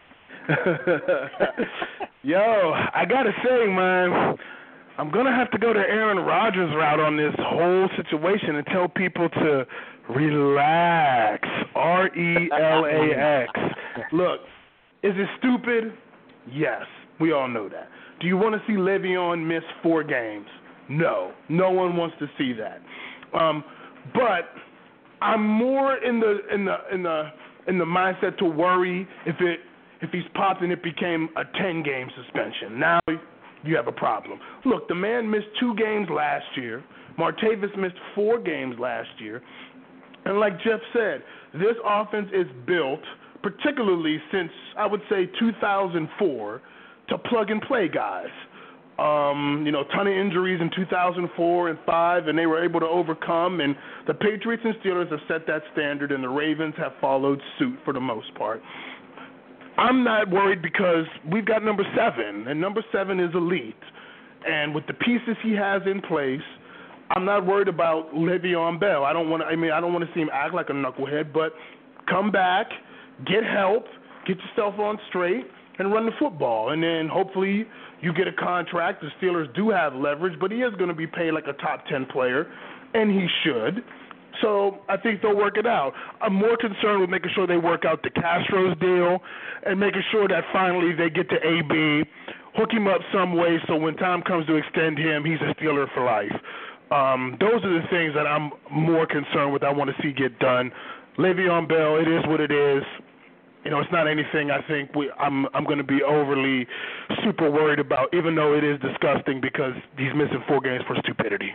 Yo, I gotta say, man, I'm gonna have to go the Aaron Rodgers route on this whole situation and tell people to relax. RELAX. Look, is it stupid? Yes, we all know that. Do you want to see Le'Veon miss 4 games? No, no one wants to see that. But I'm more in the mindset to worry if he's popped and it became a 10-game suspension. Now you have a problem. Look, the man missed 2 games last year. Martavis missed 4 games last year. And like Jeff said, this offense is built, particularly since, I would say, 2004, to plug-and-play guys. Ton of injuries in 2004 and 2005, and they were able to overcome. And the Patriots and Steelers have set that standard, and the Ravens have followed suit for the most part. I'm not worried because we've got number 7, and number 7 is elite. And with the pieces he has in place, I'm not worried about Le'Veon Bell. I don't want to see him act like a knucklehead, but come back, get help, get yourself on straight, and run the football. And then hopefully you get a contract. The Steelers do have leverage, but he is going to be paid like a top 10 player, and he should. So I think they'll work it out. I'm more concerned with making sure they work out the Castro's deal and making sure that finally they get to AB, hook him up some way so when time comes to extend him, he's a Steeler for life. Those are the things that I'm more concerned with. I want to see get done. Le'Veon Bell, it is what it is. It's not anything I think I'm going to be overly super worried about, even though it is disgusting because he's missing 4 games for stupidity.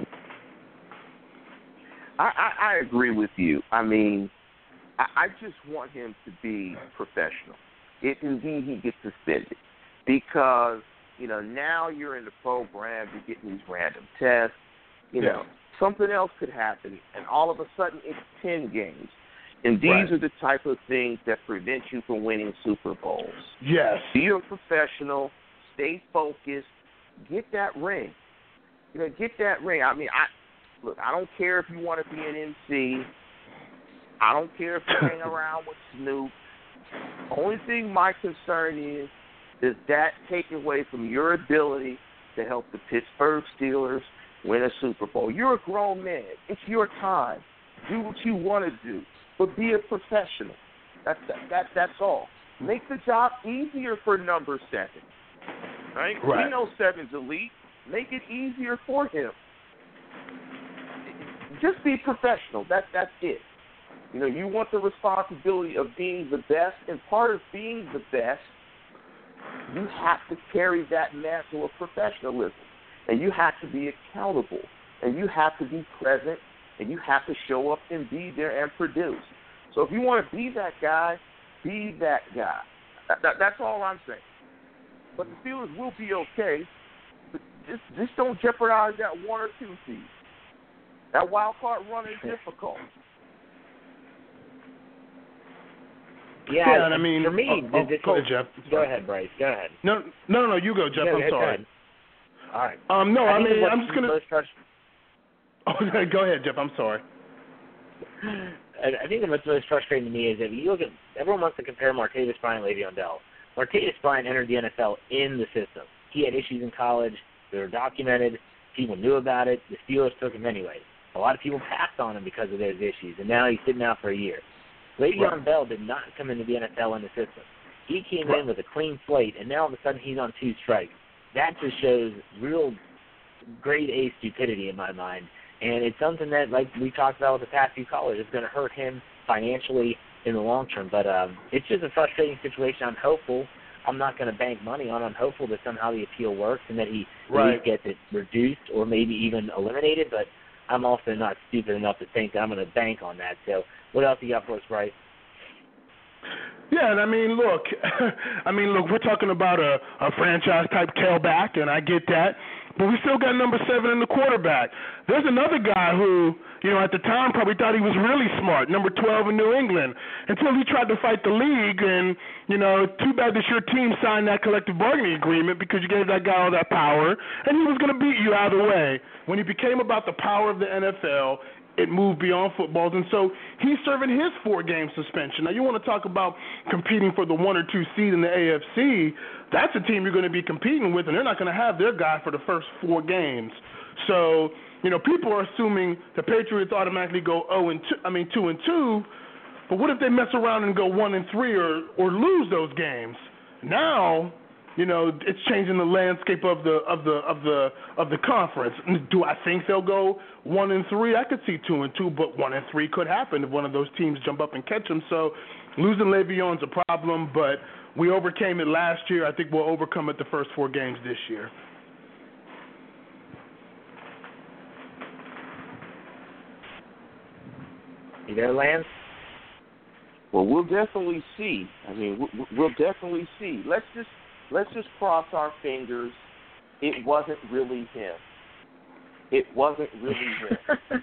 I agree with you. I mean, I just want him to be professional. If indeed he gets suspended. Because, now you're in the program, you're getting these random tests. Something else could happen, and all of a sudden it's 10 games. And these are the type of things that prevent you from winning Super Bowls. Yes. Be a professional. Stay focused. Get that ring. Get that ring. I mean, I don't care if you want to be an MC. I don't care if you hang around with Snoop. Only thing my concern is that take away from your ability to help the Pittsburgh Steelers win a Super Bowl. You're a grown man. It's your time. Do what you want to do, but be a professional. That's all. Make the job easier for number 7. Right? We know 7's elite. Make it easier for him. Just be professional. That's it. You want the responsibility of being the best, and part of being the best, you have to carry that mantle of professionalism, and you have to be accountable, and you have to be present, and you have to show up and be there and produce. So if you want to be that guy, be that guy. That's all I'm saying. But the Steelers will be okay. But just don't jeopardize that 1 or 2 seed. That wild card run is difficult. Yeah, and I mean, for me, go ahead, Jeff. Go ahead, Bryce. Go ahead. No, you go, Jeff. I'm sorry. All right. No, I mean, I'm just gonna. Okay, go ahead, Jeff. I'm sorry. I think what's most frustrating to me is that you look at everyone wants to compare Martavis Bryant and Le'Veon Bell. Martavis Bryant entered the NFL in the system. He had issues in college. They were documented. People knew about it. The Steelers took him anyway. A lot of people passed on him because of those issues, and now he's sitting out for a year. Le'Veon Bell did not come into the NFL in the system. He came in with a clean slate, and now all of a sudden he's on 2 strikes. That just shows real grade A stupidity in my mind. And it's something that, like we talked about with the past few callers, is going to hurt him financially in the long term. But it's just a frustrating situation. I'm hopeful. I'm not going to bank money on it. I'm hopeful that somehow the appeal works and that he at least gets it reduced or maybe even eliminated. But I'm also not stupid enough to think that I'm going to bank on that. So what else you got for us, Bryce? Yeah, and I mean, look, we're talking about a franchise-type tailback, and I get that. But we still got number 7 in the quarterback. There's another guy who, at the time probably thought he was really smart, number 12 in New England, until he tried to fight the league. And, too bad that your team signed that collective bargaining agreement because you gave that guy all that power, and he was going to beat you either way. When it became about the power of the NFL, it moved beyond footballs, and so he's serving his 4-game suspension. Now, you want to talk about competing for the 1 or 2 seed in the AFC, that's a team you're going to be competing with, and they're not going to have their guy for the first 4 games. So, people are assuming the Patriots automatically go 2-2, but what if they mess around and go 1-3 or lose those games? Now, it's changing the landscape of the conference. Do I think they'll go 1-3? I could see 2-2, but 1-3 could happen if one of those teams jump up and catch them. So losing Le'Veon's a problem, but we overcame it last year. I think we'll overcome it the first 4 games this year. You there, Lance? Well, we'll definitely see. I mean, we'll definitely see. Let's just cross our fingers. It wasn't really him. It wasn't really him.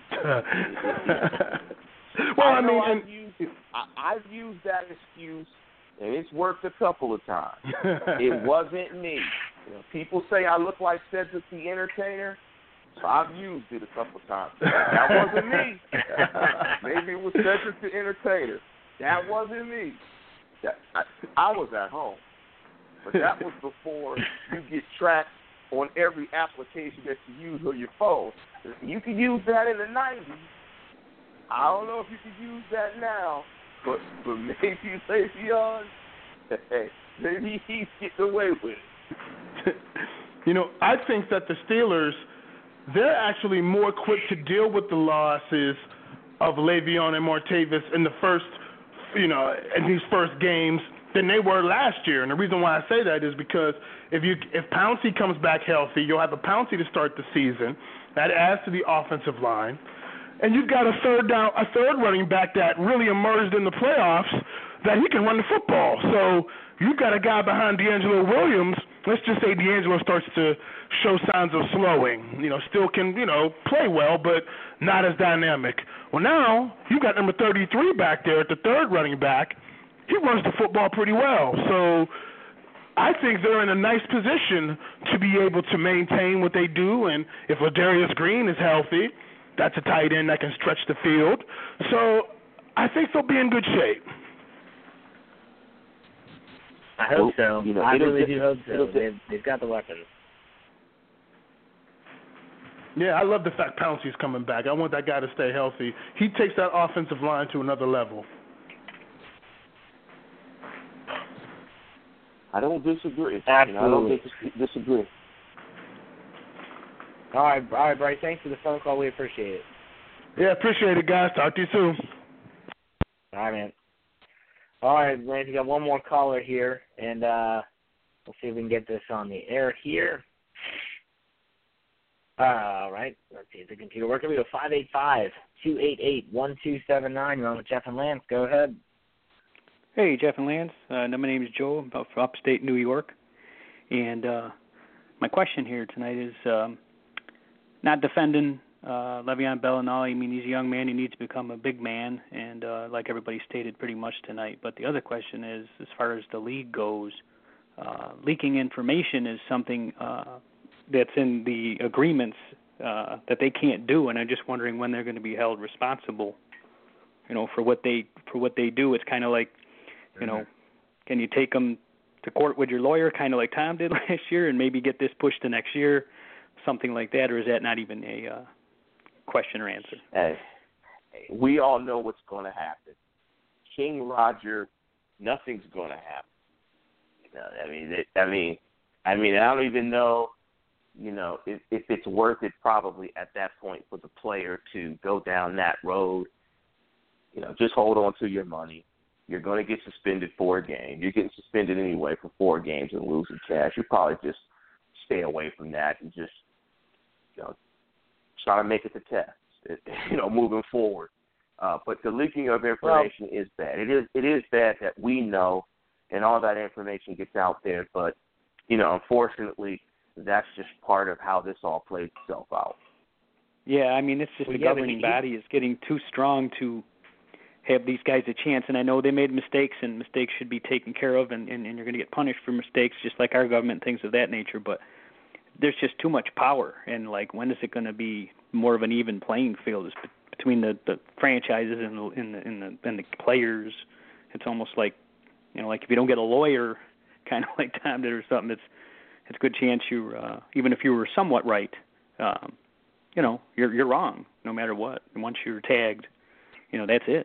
Well, I've used that excuse, and it's worked a couple of times. It wasn't me. People say I look like Cedric the Entertainer, so I've used it a couple of times. That wasn't me. Maybe it was Cedric the Entertainer. That wasn't me. I was at home. But that was before you get tracked on every application that you use on your phone. You can use that in the 90s. I don't know if you can use that now, but maybe Le'Veon, maybe he's getting away with it. I think that the Steelers, they're actually more quick to deal with the losses of Le'Veon and Martavis in the first, in these first games than they were last year. And the reason why I say that is because if Pouncey comes back healthy, you'll have a Pouncey to start the season. That adds to the offensive line. And you've got a third running back that really emerged in the playoffs that he can run the football. So you've got a guy behind D'Angelo Williams. Let's just say D'Angelo starts to show signs of slowing. Still can, play well, but not as dynamic. Well, now you've got number 33 back there at the third running back. He runs the football pretty well. So I think they're in a nice position to be able to maintain what they do. And if Ladarius Green is healthy, that's a tight end that can stretch the field. So I think they'll be in good shape. I hope so. I really do hope so. They've got the weapons. Yeah, I love the fact Pouncey's coming back. I want that guy to stay healthy. He takes that offensive line to another level. I don't disagree. Absolutely. I don't disagree. All right, Bryce. Thanks for the phone call. We appreciate it. Yeah, appreciate it, guys. Talk to you soon. All right, man. All right, Lance, we got one more caller here, and we'll see if we can get this on the air here. All right. Let's see if the computer working. We go 585-288-1279. You're on with Jeff and Lance. Go ahead. Hey, Jeff and Lance. My name is Joe. I'm from upstate New York. And my question here tonight is not defending Le'Veon Bell and all, I mean, he's a young man. He needs to become a big man, and like everybody stated pretty much tonight. But the other question is, as far as the league goes, leaking information is something that's in the agreements that they can't do, and I'm just wondering when they're going to be held responsible, for what they do. It's kind of like, can you take them to court with your lawyer, kind of like Tom did last year, and maybe get this pushed to next year, something like that, or is that not even a question or answer? Hey, we all know what's going to happen. King Roger, nothing's going to happen. I don't even know, if it's worth it probably at that point for the player to go down that road. Just hold on to your money. You're going to get suspended for a game. You're getting suspended anyway for 4 games and losing cash. You probably just stay away from that and just, try to make it to test, moving forward. But the leaking of information is bad. It is bad that we know and all that information gets out there. But, unfortunately, that's just part of how this all plays itself out. Yeah, I mean, it's just the governing body is getting too strong to have these guys a chance. And I know they made mistakes, and mistakes should be taken care of, and you're going to get punished for mistakes just like our government, things of that nature. But there's just too much power, and, when is it going to be more of an even playing field between the franchises and the players? It's almost like, like if you don't get a lawyer, kind of like Tom did or something, it's a good chance you, even if you were somewhat right, you're wrong no matter what. And once you're tagged, that's it.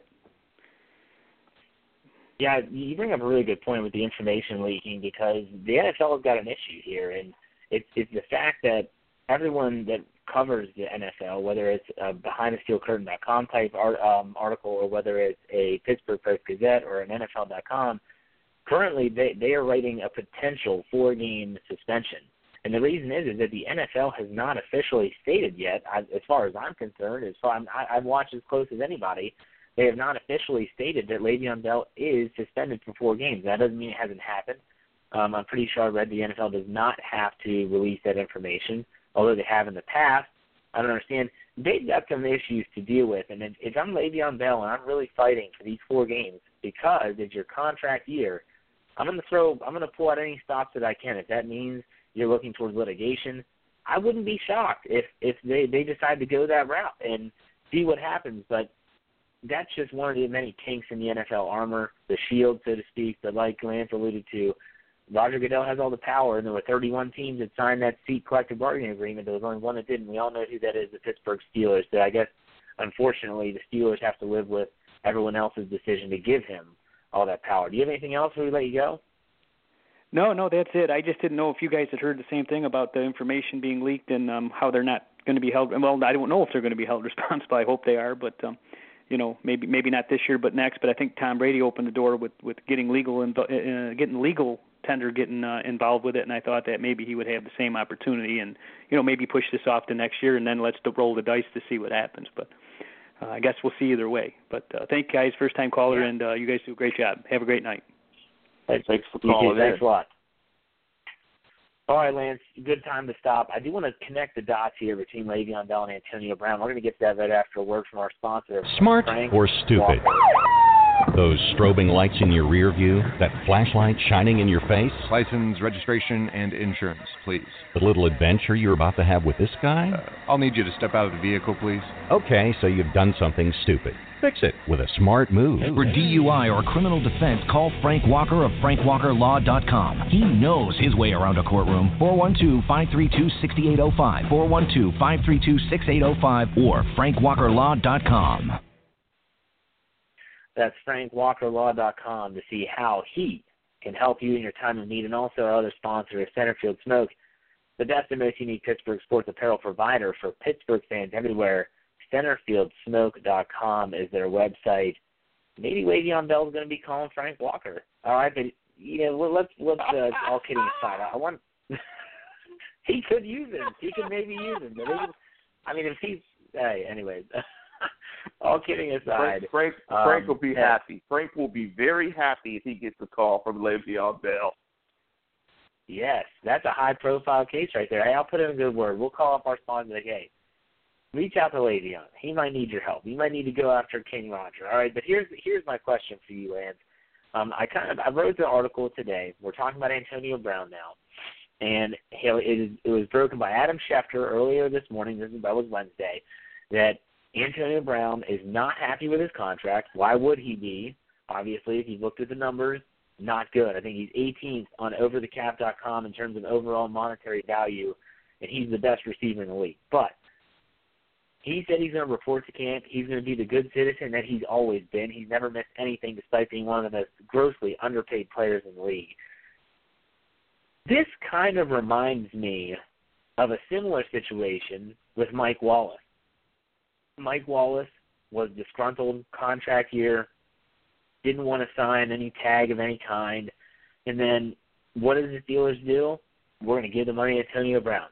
Yeah, you bring up a really good point with the information leaking, because the NFL has got an issue here, and it's the fact that everyone that covers the NFL, whether it's a BehindTheSteelCurtain.com type article or whether it's a Pittsburgh Post-Gazette or an NFL.com, currently they are writing a potential 4-game suspension. And the reason is that the NFL has not officially stated yet, as far as I'm concerned, I've watched as close as anybody, they have not officially stated that Le'Veon Bell is suspended for 4 games. That doesn't mean it hasn't happened. I'm pretty sure I read the NFL does not have to release that information, although they have in the past. I don't understand. They've got some issues to deal with, and if I'm Le'Veon Bell and I'm really fighting for these 4 games because it's your contract year, I'm going to pull out any stops that I can. If that means you're looking towards litigation, I wouldn't be shocked if they decide to go that route and see what happens. But that's just one of the many kinks in the NFL armor, the shield, so to speak, that, like Lance alluded to, Roger Goodell has all the power, and there were 31 teams that signed that seat collective bargaining agreement. There was only one that didn't. We all know who that is, the Pittsburgh Steelers. So I guess, unfortunately, the Steelers have to live with everyone else's decision to give him all that power. Do you have anything else before we let you go? No, that's it. I just didn't know if you guys had heard the same thing about the information being leaked and how they're not going to be held. Well, I don't know if they're going to be held responsible. I hope they are, but maybe not this year, but next. But I think Tom Brady opened the door with getting legal tender getting involved with it, and I thought that maybe he would have the same opportunity and maybe push this off to next year, and then let's roll the dice to see what happens. But I guess we'll see either way. But thank you guys, first time caller, and you guys do a great job. Have a great night. Hey, thanks for calling. Thanks a lot. All right, Lance, good time to stop. I do want to connect the dots here between Le'Veon Bell and Antonio Brown. We're going to get to that right after a word from our sponsor. Smart Frank or stupid? Those strobing lights in your rear view, that flashlight shining in your face. License, registration, and insurance, please. The little adventure you're about to have with this guy? I'll need you to step out of the vehicle, please. Okay, so you've done something stupid. Fix it with a smart move. For DUI or criminal defense, call Frank Walker of FrankWalkerLaw.com. He knows his way around a courtroom. 412-532-6805. 412-532-6805 or FrankWalkerLaw.com. That's FrankWalkerLaw.com to see how he can help you in your time of need. And also our other sponsor is Centerfield Smoke, the best and most unique Pittsburgh sports apparel provider for Pittsburgh fans everywhere. CenterfieldSmoke.com is their website. Maybe Le'Veon Bell is going to be calling Frank Walker. All right, but let's all kidding aside. He could use him. He could maybe use him. But if he's anyways. All kidding aside, Frank will be happy. Frank will be very happy if he gets a call from Le'Veon Bell. Yes, that's a high-profile case right there. Hey, I'll put in a good word. We'll call up our sponsor like, hey, reach out to Le'Veon. He might need your help. You might need to go after King Roger. All right, but here's my question for you, Lance. I wrote the article today. We're talking about Antonio Brown now, and it was broken by Adam Schefter earlier this morning. That was Wednesday. That Antonio Brown is not happy with his contract. Why would he be? Obviously, if you looked at the numbers, not good. I think he's 18th on overthecap.com in terms of overall monetary value, and he's the best receiver in the league. But he said he's going to report to camp. He's going to be the good citizen that he's always been. He's never missed anything despite being one of the most grossly underpaid players in the league. This kind of reminds me of a similar situation with Mike Wallace. Mike Wallace was disgruntled contract year, didn't want to sign any tag of any kind, and then what did the Steelers do? We're going to give the money to Antonio Brown.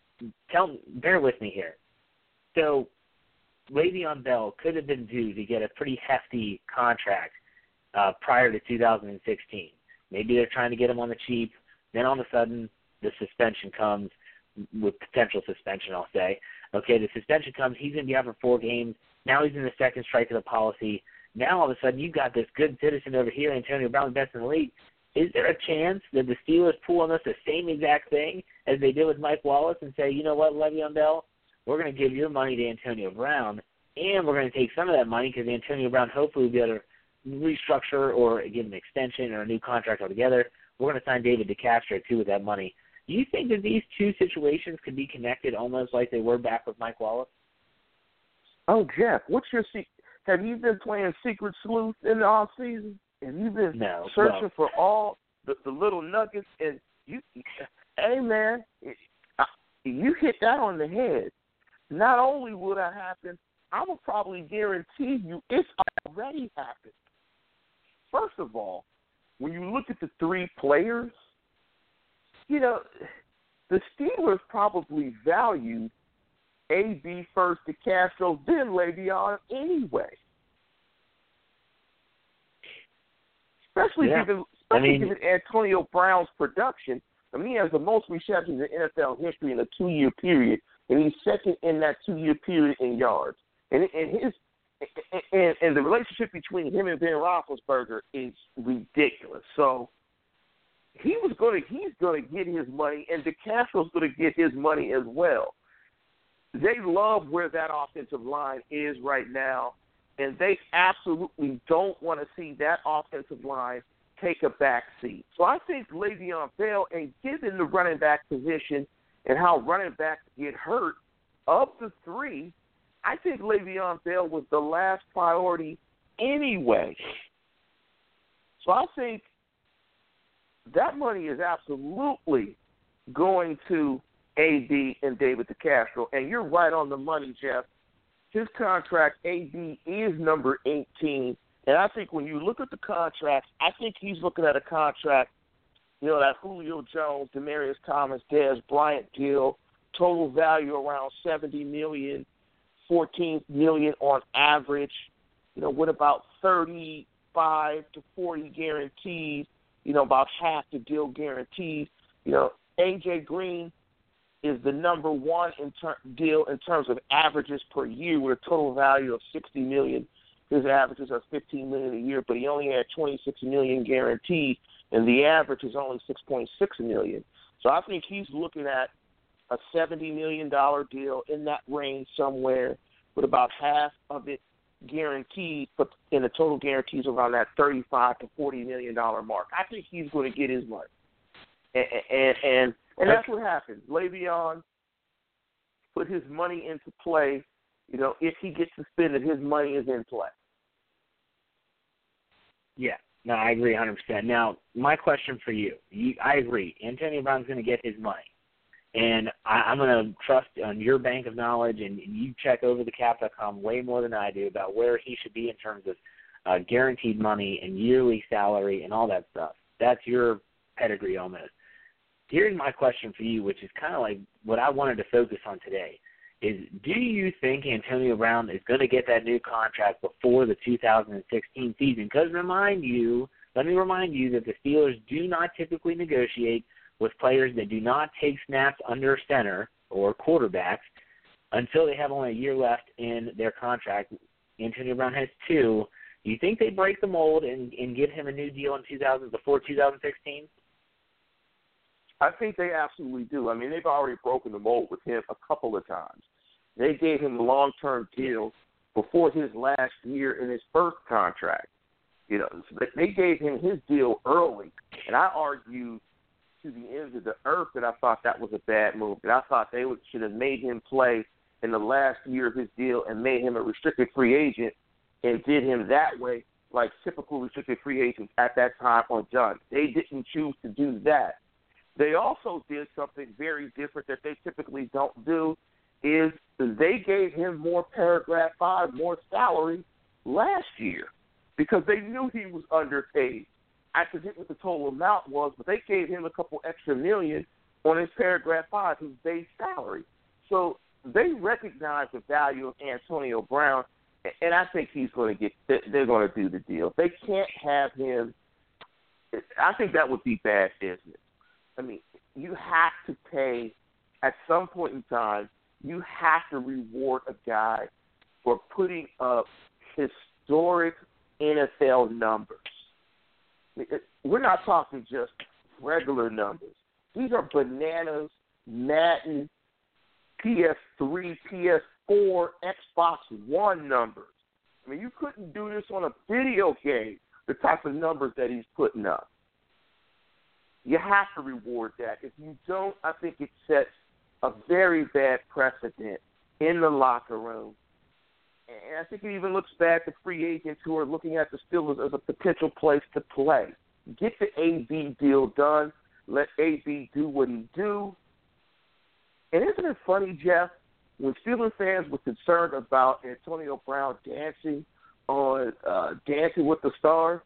Bear with me here. So Le'Veon Bell could have been due to get a pretty hefty contract prior to 2016. Maybe they're trying to get him on the cheap. Then all of a sudden the suspension comes, with potential suspension, I'll say. Okay, the suspension comes. He's going to be out for 4 games. Now he's in the second strike of the policy. Now all of a sudden you've got this good citizen over here, Antonio Brown, best in the league. Is there a chance that the Steelers pull on us the same exact thing as they did with Mike Wallace and say, you know what, Le'Veon Bell, we're going to give your money to Antonio Brown, and we're going to take some of that money because Antonio Brown hopefully will be able to restructure or give an extension or a new contract altogether. We're going to sign David DeCastro, too, with that money. Do you think that these two situations could be connected almost like they were back with Mike Wallace? Oh, Jeff, have you been playing Secret Sleuth in the off season? Have you been searching for all the little nuggets? And hey, man, you hit that on the head. Not only will that happen, I will probably guarantee you it's already happened. First of all, when you look at the 3 players, you know, the Steelers probably valued AB first, DeCastro, then Le'Veon anyway. Especially given Antonio Brown's production. I mean, he has the most receptions in NFL history in a 2-year period, and he's second in that 2-year period in yards. And the relationship between him and Ben Roethlisberger is ridiculous. So he's going to get his money, and DeCastro's going to get his money as well. They love where that offensive line is right now, and they absolutely don't want to see that offensive line take a back seat. So I think Le'Veon Bell, and given the running back position and how running backs get hurt, of the 3, I think Le'Veon Bell was the last priority anyway. So I think that money is absolutely going to AB and David DeCastro. And you're right on the money, Jeff. His contract, AB, is number 18. And I think when you look at the contracts, I think he's looking at a contract, you know, that Julio Jones, Demaryius Thomas, Dez Bryant deal, total value around $70 million, $14 million on average, you know, with about 35 to 40 guaranteed, you know, about half the deal guaranteed. You know, A.J. Green is the number 1 deal in terms of averages per year with a total value of $60 million. His averages are $15 million a year, but he only had $26 million guaranteed, and the average is only $6.6 million. So I think he's looking at a $70 million deal in that range somewhere, with about half of it guaranteed, but in the total guarantees around that $35 to $40 million mark. I think he's going to get his money, and that's what happened. Le'Veon put his money into play. You know, if he gets suspended, his money is in play. Yeah, no, I agree 100%. Now, my question for you, I agree. Antonio Brown's going to get his money. And I'm going to trust on your bank of knowledge, and you check overthecap.com way more than I do about where he should be in terms of guaranteed money and yearly salary and all that stuff. That's your pedigree almost. Here's my question for you, which is kind of like what I wanted to focus on today, is do you think Antonio Brown is going to get that new contract before the 2016 season? Because let me remind you that the Steelers do not typically negotiate with players that do not take snaps under center or quarterbacks until they have only a year left in their contract. Antonio Brown has 2. Do you think they break the mold and give him a new deal in before 2016? I think they absolutely do. I mean, they've already broken the mold with him a couple of times. They gave him a long-term deal before his last year in his first contract. You know, so they gave him his deal early, and I argued to the ends of the earth that I thought that was a bad move. That I thought they should have made him play in the last year of his deal and made him a restricted free agent and did him that way, like typical restricted free agents at that time are done. They didn't choose to do that. They also did something very different that they typically don't do, is they gave him more Paragraph 5, more salary last year because they knew he was underpaid. I forget what the total amount was, but they gave him a couple extra million on his Paragraph 5, his base salary. So they recognize the value of Antonio Brown, and I think they're going to do the deal. They can't have him. I think that would be bad business. I mean, you have to pay, at some point in time, you have to reward a guy for putting up historic NFL numbers. We're not talking just regular numbers. These are bananas, Madden, PS3, PS4, Xbox One numbers. I mean, you couldn't do this on a video game, the type of numbers that he's putting up. You have to reward that. If you don't, I think it sets a very bad precedent in the locker room. And I think it even looks bad to free agents who are looking at the Steelers as a potential place to play. Get the AB deal done. Let AB do what he do. And isn't it funny, Jeff, when Steelers fans were concerned about Antonio Brown dancing on Dancing with the Stars,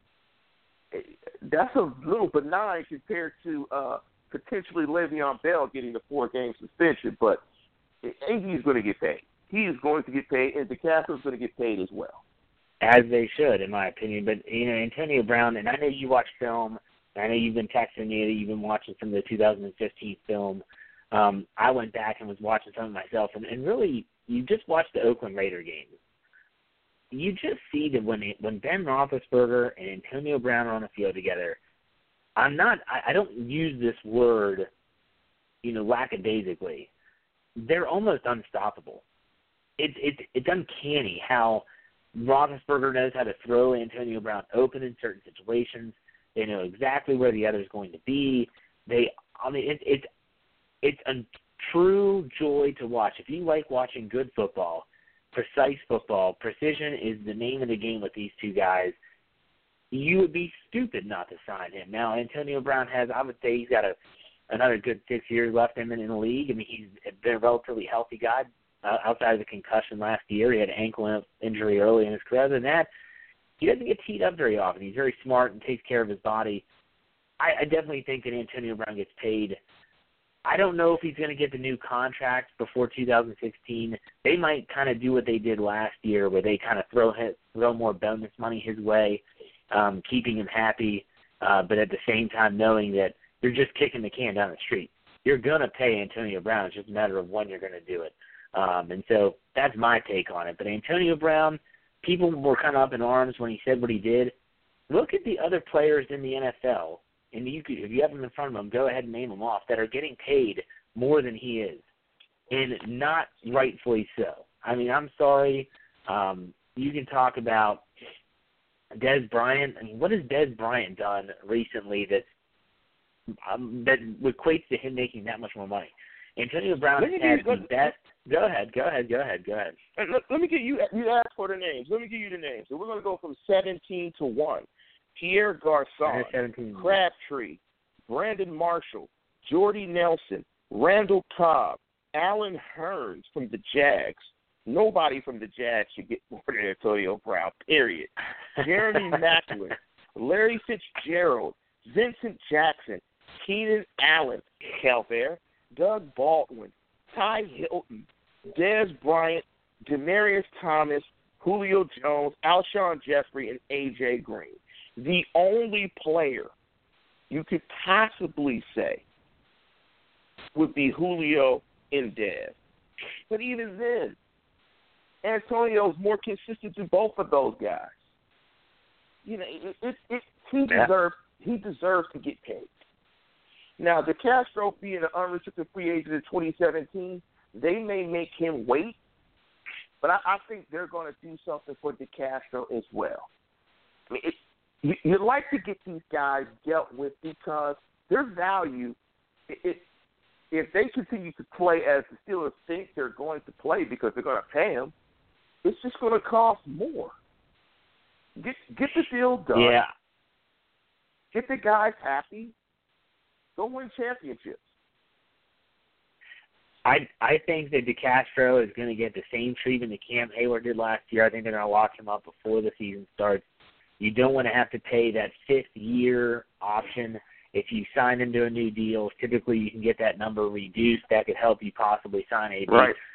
that's a little benign compared to potentially Le'Veon Bell getting a 4-game suspension. But AB is going to get paid. He is going to get paid, and DeCastro is going to get paid as well. As they should, in my opinion. But, Antonio Brown, and I know you watch film, and I know you've been texting me that you've been watching some of the 2015 film. I went back and was watching some of myself, and really, you just watch the Oakland Raider games. You just see that when Ben Roethlisberger and Antonio Brown are on the field together, I don't use this word, lackadaisically. They're almost unstoppable. It's uncanny how Roethlisberger knows how to throw Antonio Brown open in certain situations. They know exactly where the other is going to be. It's a true joy to watch. If you like watching good football, precise football, precision is the name of the game with these two guys. You would be stupid not to sign him. Now, Antonio Brown I would say he's got another good 6 years left in the league. I mean, he's been a relatively healthy guy outside of the concussion last year. He had an ankle injury early in his career. Other than that, he doesn't get teed up very often. He's very smart and takes care of his body. I definitely think that Antonio Brown gets paid. I don't know if he's going to get the new contract before 2016. They might kind of do what they did last year, where they kind of throw more bonus money his way, keeping him happy, but at the same time knowing that you're just kicking the can down the street. You're going to pay Antonio Brown. It's just a matter of when you're going to do it. And so that's my take on it. But Antonio Brown, people were kind of up in arms when he said what he did. Look at the other players in the NFL, and if you have them in front of them, go ahead and name them off, that are getting paid more than he is, and not rightfully so. I mean, I'm sorry. You can talk about Dez Bryant. I mean, what has Dez Bryant done recently that equates to him making that much more money? Antonio Brown has the best. Go ahead. Let me get you. You asked for the names. Let me give you the names. So we're going to go from 17 to 1. Pierre Garçon, Crabtree, Brandon Marshall, Jordy Nelson, Randall Cobb, Alan Hearns from the Jags. Nobody from the Jags should get more than Antonio Brown, period. Jeremy Maclin, Larry Fitzgerald, Vincent Jackson, Keenan Allen, Calvert, Doug Baldwin, Ty Hilton, Dez Bryant, Demaryius Thomas, Julio Jones, Alshon Jeffrey, and A.J. Green. The only player you could possibly say would be Julio and Dez. But even then, Antonio's more consistent than both of those guys. You know, he deserves to get paid. Now, DeCastro being an unrestricted free agent in 2017, they may make him wait, but I think they're going to do something for DeCastro as well. I mean, you like to get these guys dealt with because their value, if they continue to play as the Steelers think they're going to play because they're going to pay them, it's just going to cost more. Get the deal done. Yeah. Get the guys happy. Go win championships. I think that DeCastro is going to get the same treatment that Cam Hayward did last year. I think they're going to lock him up before the season starts. You don't want to have to pay that 5th-year option. If you sign him to a new deal, typically you can get that number reduced. That could help you possibly sign a deal. Right.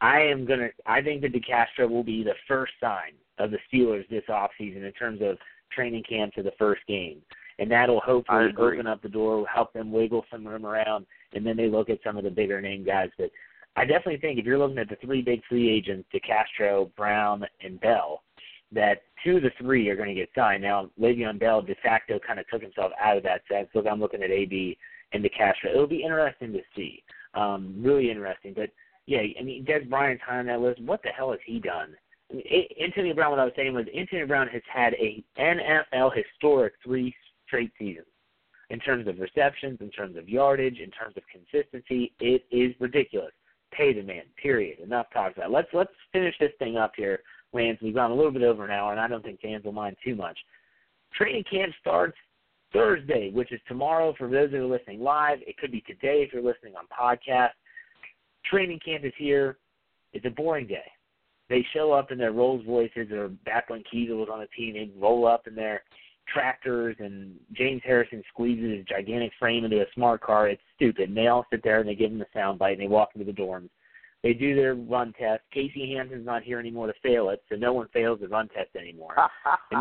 I think that DeCastro will be the first sign of the Steelers this offseason in terms of training camp to the first game. And that'll hopefully open up the door, help them wiggle some room around, and then they look at some of the bigger name guys. But I definitely think if you're looking at the 3 big free agents, DeCastro, Brown, and Bell, that 2 of the 3 are going to get signed. Now, Le'Veon Bell de facto kind of took himself out of that sense. Look, I'm looking at AB and DeCastro. It'll be interesting to see, really interesting. But, yeah, I mean, Des Bryant's high on that list. What the hell has he done? I mean, Antonio Brown, what I was saying was Antonio Brown has had a NFL historic 3 straight seasons in terms of receptions, in terms of yardage, in terms of consistency. It is ridiculous. Pay the man, period. Enough talk about it. Let's finish this thing up here, Lance. We've gone a little bit over an hour, and I don't think fans will mind too much. Training camp starts Thursday, which is tomorrow for those who are listening live. It could be today if you're listening on podcast. Training camp is here. It's a boring day. They show up in their Rolls Royces, or back when Kiesel was on the team, they'd roll up in their tractors, and James Harrison squeezes his gigantic frame into a smart car. It's stupid. And they all sit there and they give him the sound bite and they walk into the dorms. They do their run test. Casey Hampton's not here anymore to fail it, so no one fails the run test anymore. And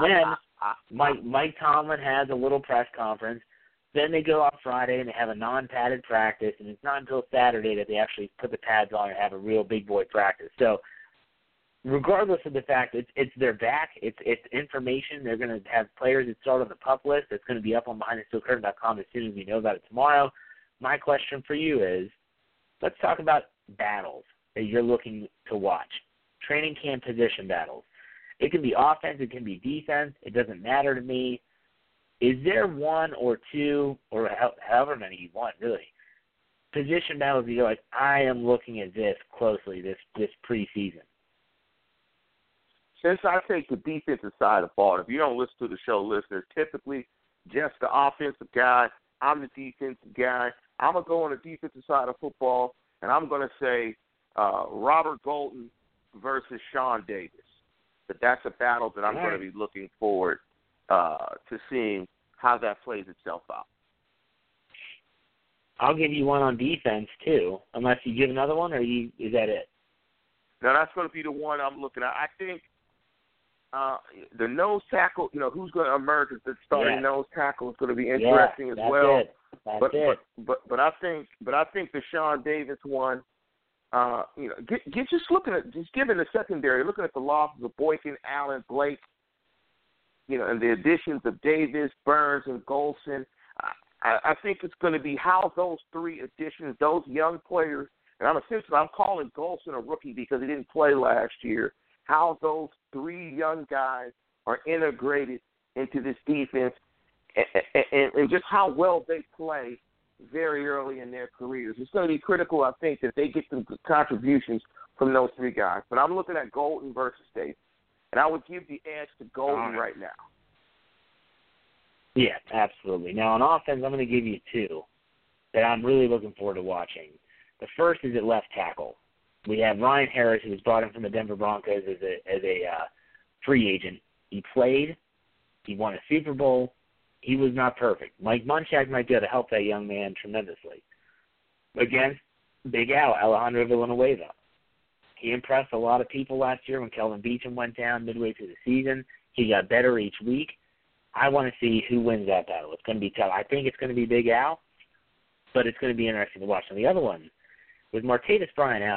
then Mike Tomlin has a little press conference. Then they go off Friday and they have a non-padded practice, and it's not until Saturday that they actually put the pads on and have a real big boy practice. So regardless of the fact it's their back, it's information. They're going to have players that start on the PUP list. That's going to be up on BehindTheSteelCurtain.com as soon as we know about it tomorrow. My question for you is, let's talk about battles that you're looking to watch. Training camp position battles. It can be offense. It can be defense. It doesn't matter to me. Is there 1 or 2, or however many you want, really, position battles you're like, I am looking at this closely this preseason? Since I take the defensive side of the ball, if you don't listen to the show, listeners, typically just the offensive guy. I'm the defensive guy. I'm going to go on the defensive side of football, and I'm going to say Robert Golden versus Sean Davis. But that's a battle that I'm going to be looking forward to seeing how that plays itself out. I'll give you one on defense, too, unless you give another one, or is that it? No, that's going to be the one I'm looking at. I think the nose tackle, who's going to emerge as the starting nose tackle is going to be interesting as well. But I think the Sean Davis one, just given the secondary, looking at the losses of Boykin, Allen, Blake, and the additions of Davis, Burns, and Golson. I think it's going to be how those 3 additions, those young players, and I'm calling Golson a rookie because he didn't play last year, how those 3 young guys are integrated into this defense and just how well they play very early in their careers. It's going to be critical, I think, that they get some good contributions from those 3 guys. But I'm looking at Golden versus Davis, and I would give the edge to Golden right now. Yeah, absolutely. Now, on offense, I'm going to give you 2 that I'm really looking forward to watching. The first is at left tackle. We have Ryan Harris, who was brought in from the Denver Broncos as a free agent. He played. He won a Super Bowl. He was not perfect. Mike Munchak might be able to help that young man tremendously. Against Big Al, Alejandro Villanueva. He impressed a lot of people last year when Kelvin Beachum went down midway through the season. He got better each week. I want to see who wins that battle. It's going to be tough. I think it's going to be Big Al, but it's going to be interesting to watch. And the other one, with Martavis Bryant out of it,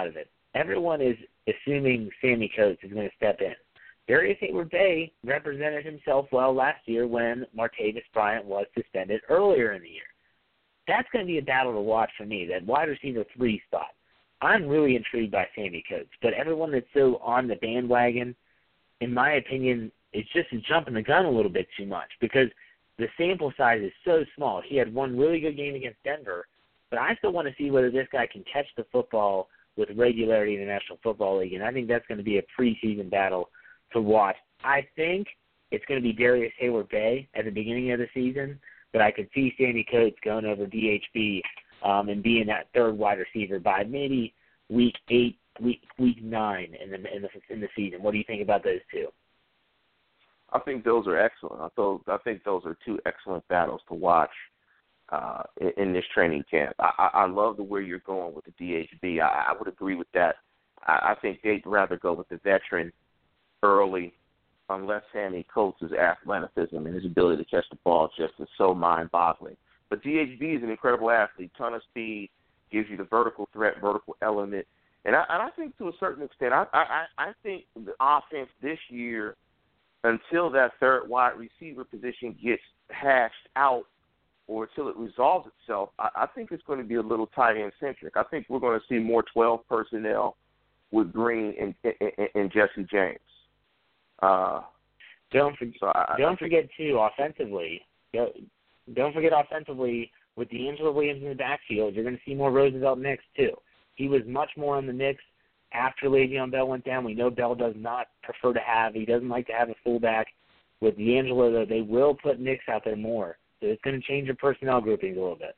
everyone is assuming Sammy Coates is going to step in. Darius Hayward-Bay represented himself well last year when Martavis Bryant was suspended earlier in the year. That's going to be a battle to watch for me, that wide receiver 3 spot. I'm really intrigued by Sammy Coates, but everyone that's so on the bandwagon, in my opinion, is just jumping the gun a little bit too much because the sample size is so small. He had one really good game against Denver, but I still want to see whether this guy can catch the football with regularity in the National Football League, and I think that's going to be a preseason battle to watch. I think it's going to be Darius Hayward-Bay at the beginning of the season, but I could see Sammy Coates going over DHB and being that third wide receiver by maybe week 8, week 9 in the season. What do you think about those two? I think those are excellent. I think those are two excellent battles to watch in this training camp. I love the way you're going with the DHB. I would agree with that. I think they'd rather go with the veteran early, unless Sammy Coates' athleticism and his ability to catch the ball just is so mind-boggling. But DHB is an incredible athlete, ton of speed, gives you the vertical threat, vertical element. And I think to a certain extent, I think the offense this year, until that third wide receiver position gets hashed out or until it resolves itself, I think it's going to be a little tight end-centric. I think we're going to see more 12 personnel with Green and Jesse James. Don't forget, too, offensively. Don't forget offensively, with D'Angelo Williams in the backfield, you're going to see more Roosevelt mix, too. He was much more in the mix after Le'Veon Bell went down. We know Bell does not prefer to have, he doesn't like to have a fullback. With D'Angelo, though, they will put Nix out there more. So it's going to change your personnel groupings a little bit.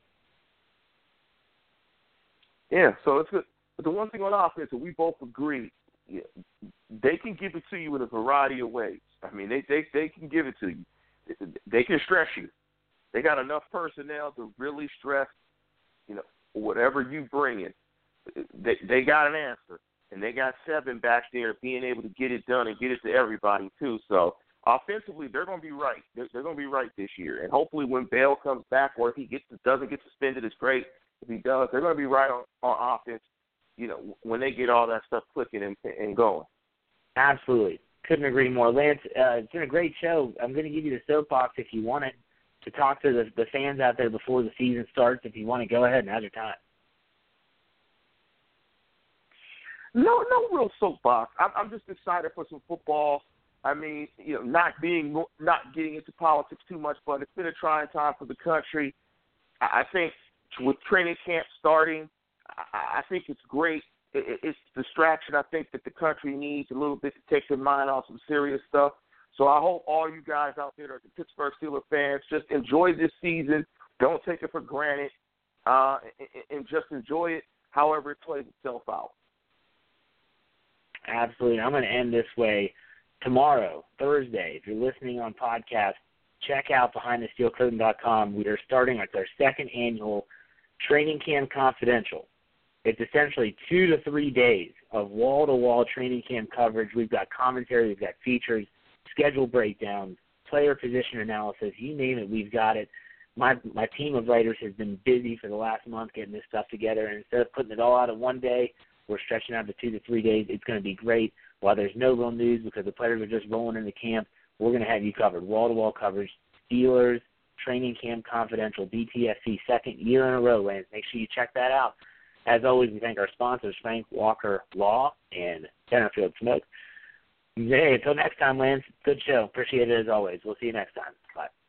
Yeah, so it's good. But the one thing on offense that we both agree, they can give it to you in a variety of ways. I mean, they can give it to you. They can stress you. They got enough personnel to really stress, whatever you bring in. They got an answer, and they got 7 back there being able to get it done and get it to everybody too. So offensively, they're going to be right. They're going to be right this year, and hopefully when Bell comes back or if he doesn't get suspended, it's great. If he does, they're going to be right on offense. When they get all that stuff clicking and going. Absolutely, couldn't agree more, Lance. It's been a great show. I'm going to give you the soapbox if you want it to talk to the fans out there before the season starts. If you want to go ahead, now's your time. No real soapbox. I'm just excited for some football. I mean, not getting into politics too much, but it's been a trying time for the country. I think with training camp starting, I think it's great. It's distraction I think that the country needs a little bit to take their mind off some serious stuff. So I hope all you guys out there, the Pittsburgh Steelers fans, just enjoy this season. Don't take it for granted, and just enjoy it however it plays itself out. Absolutely. I'm going to end this way. Tomorrow, Thursday, if you're listening on podcast, check out BehindTheSteelCurtain.com. We are starting our second annual Training Camp Confidential. It's essentially 2 to 3 days of wall-to-wall training camp coverage. We've got commentary, we've got features, schedule breakdowns, player position analysis, you name it, we've got it. My team of writers has been busy for the last month getting this stuff together, and instead of putting it all out in one day, we're stretching out to 2 to 3 days. It's going to be great. While there's no real news because the players are just rolling into camp, we're going to have you covered, wall-to-wall coverage. Steelers, Training Camp Confidential, BTSC, second year in a row, Lance. Make sure you check that out. As always, we thank our sponsors, Frank Walker Law and Centerfield Smoke. Hey, until next time, Lance, good show. Appreciate it as always. We'll see you next time. Bye.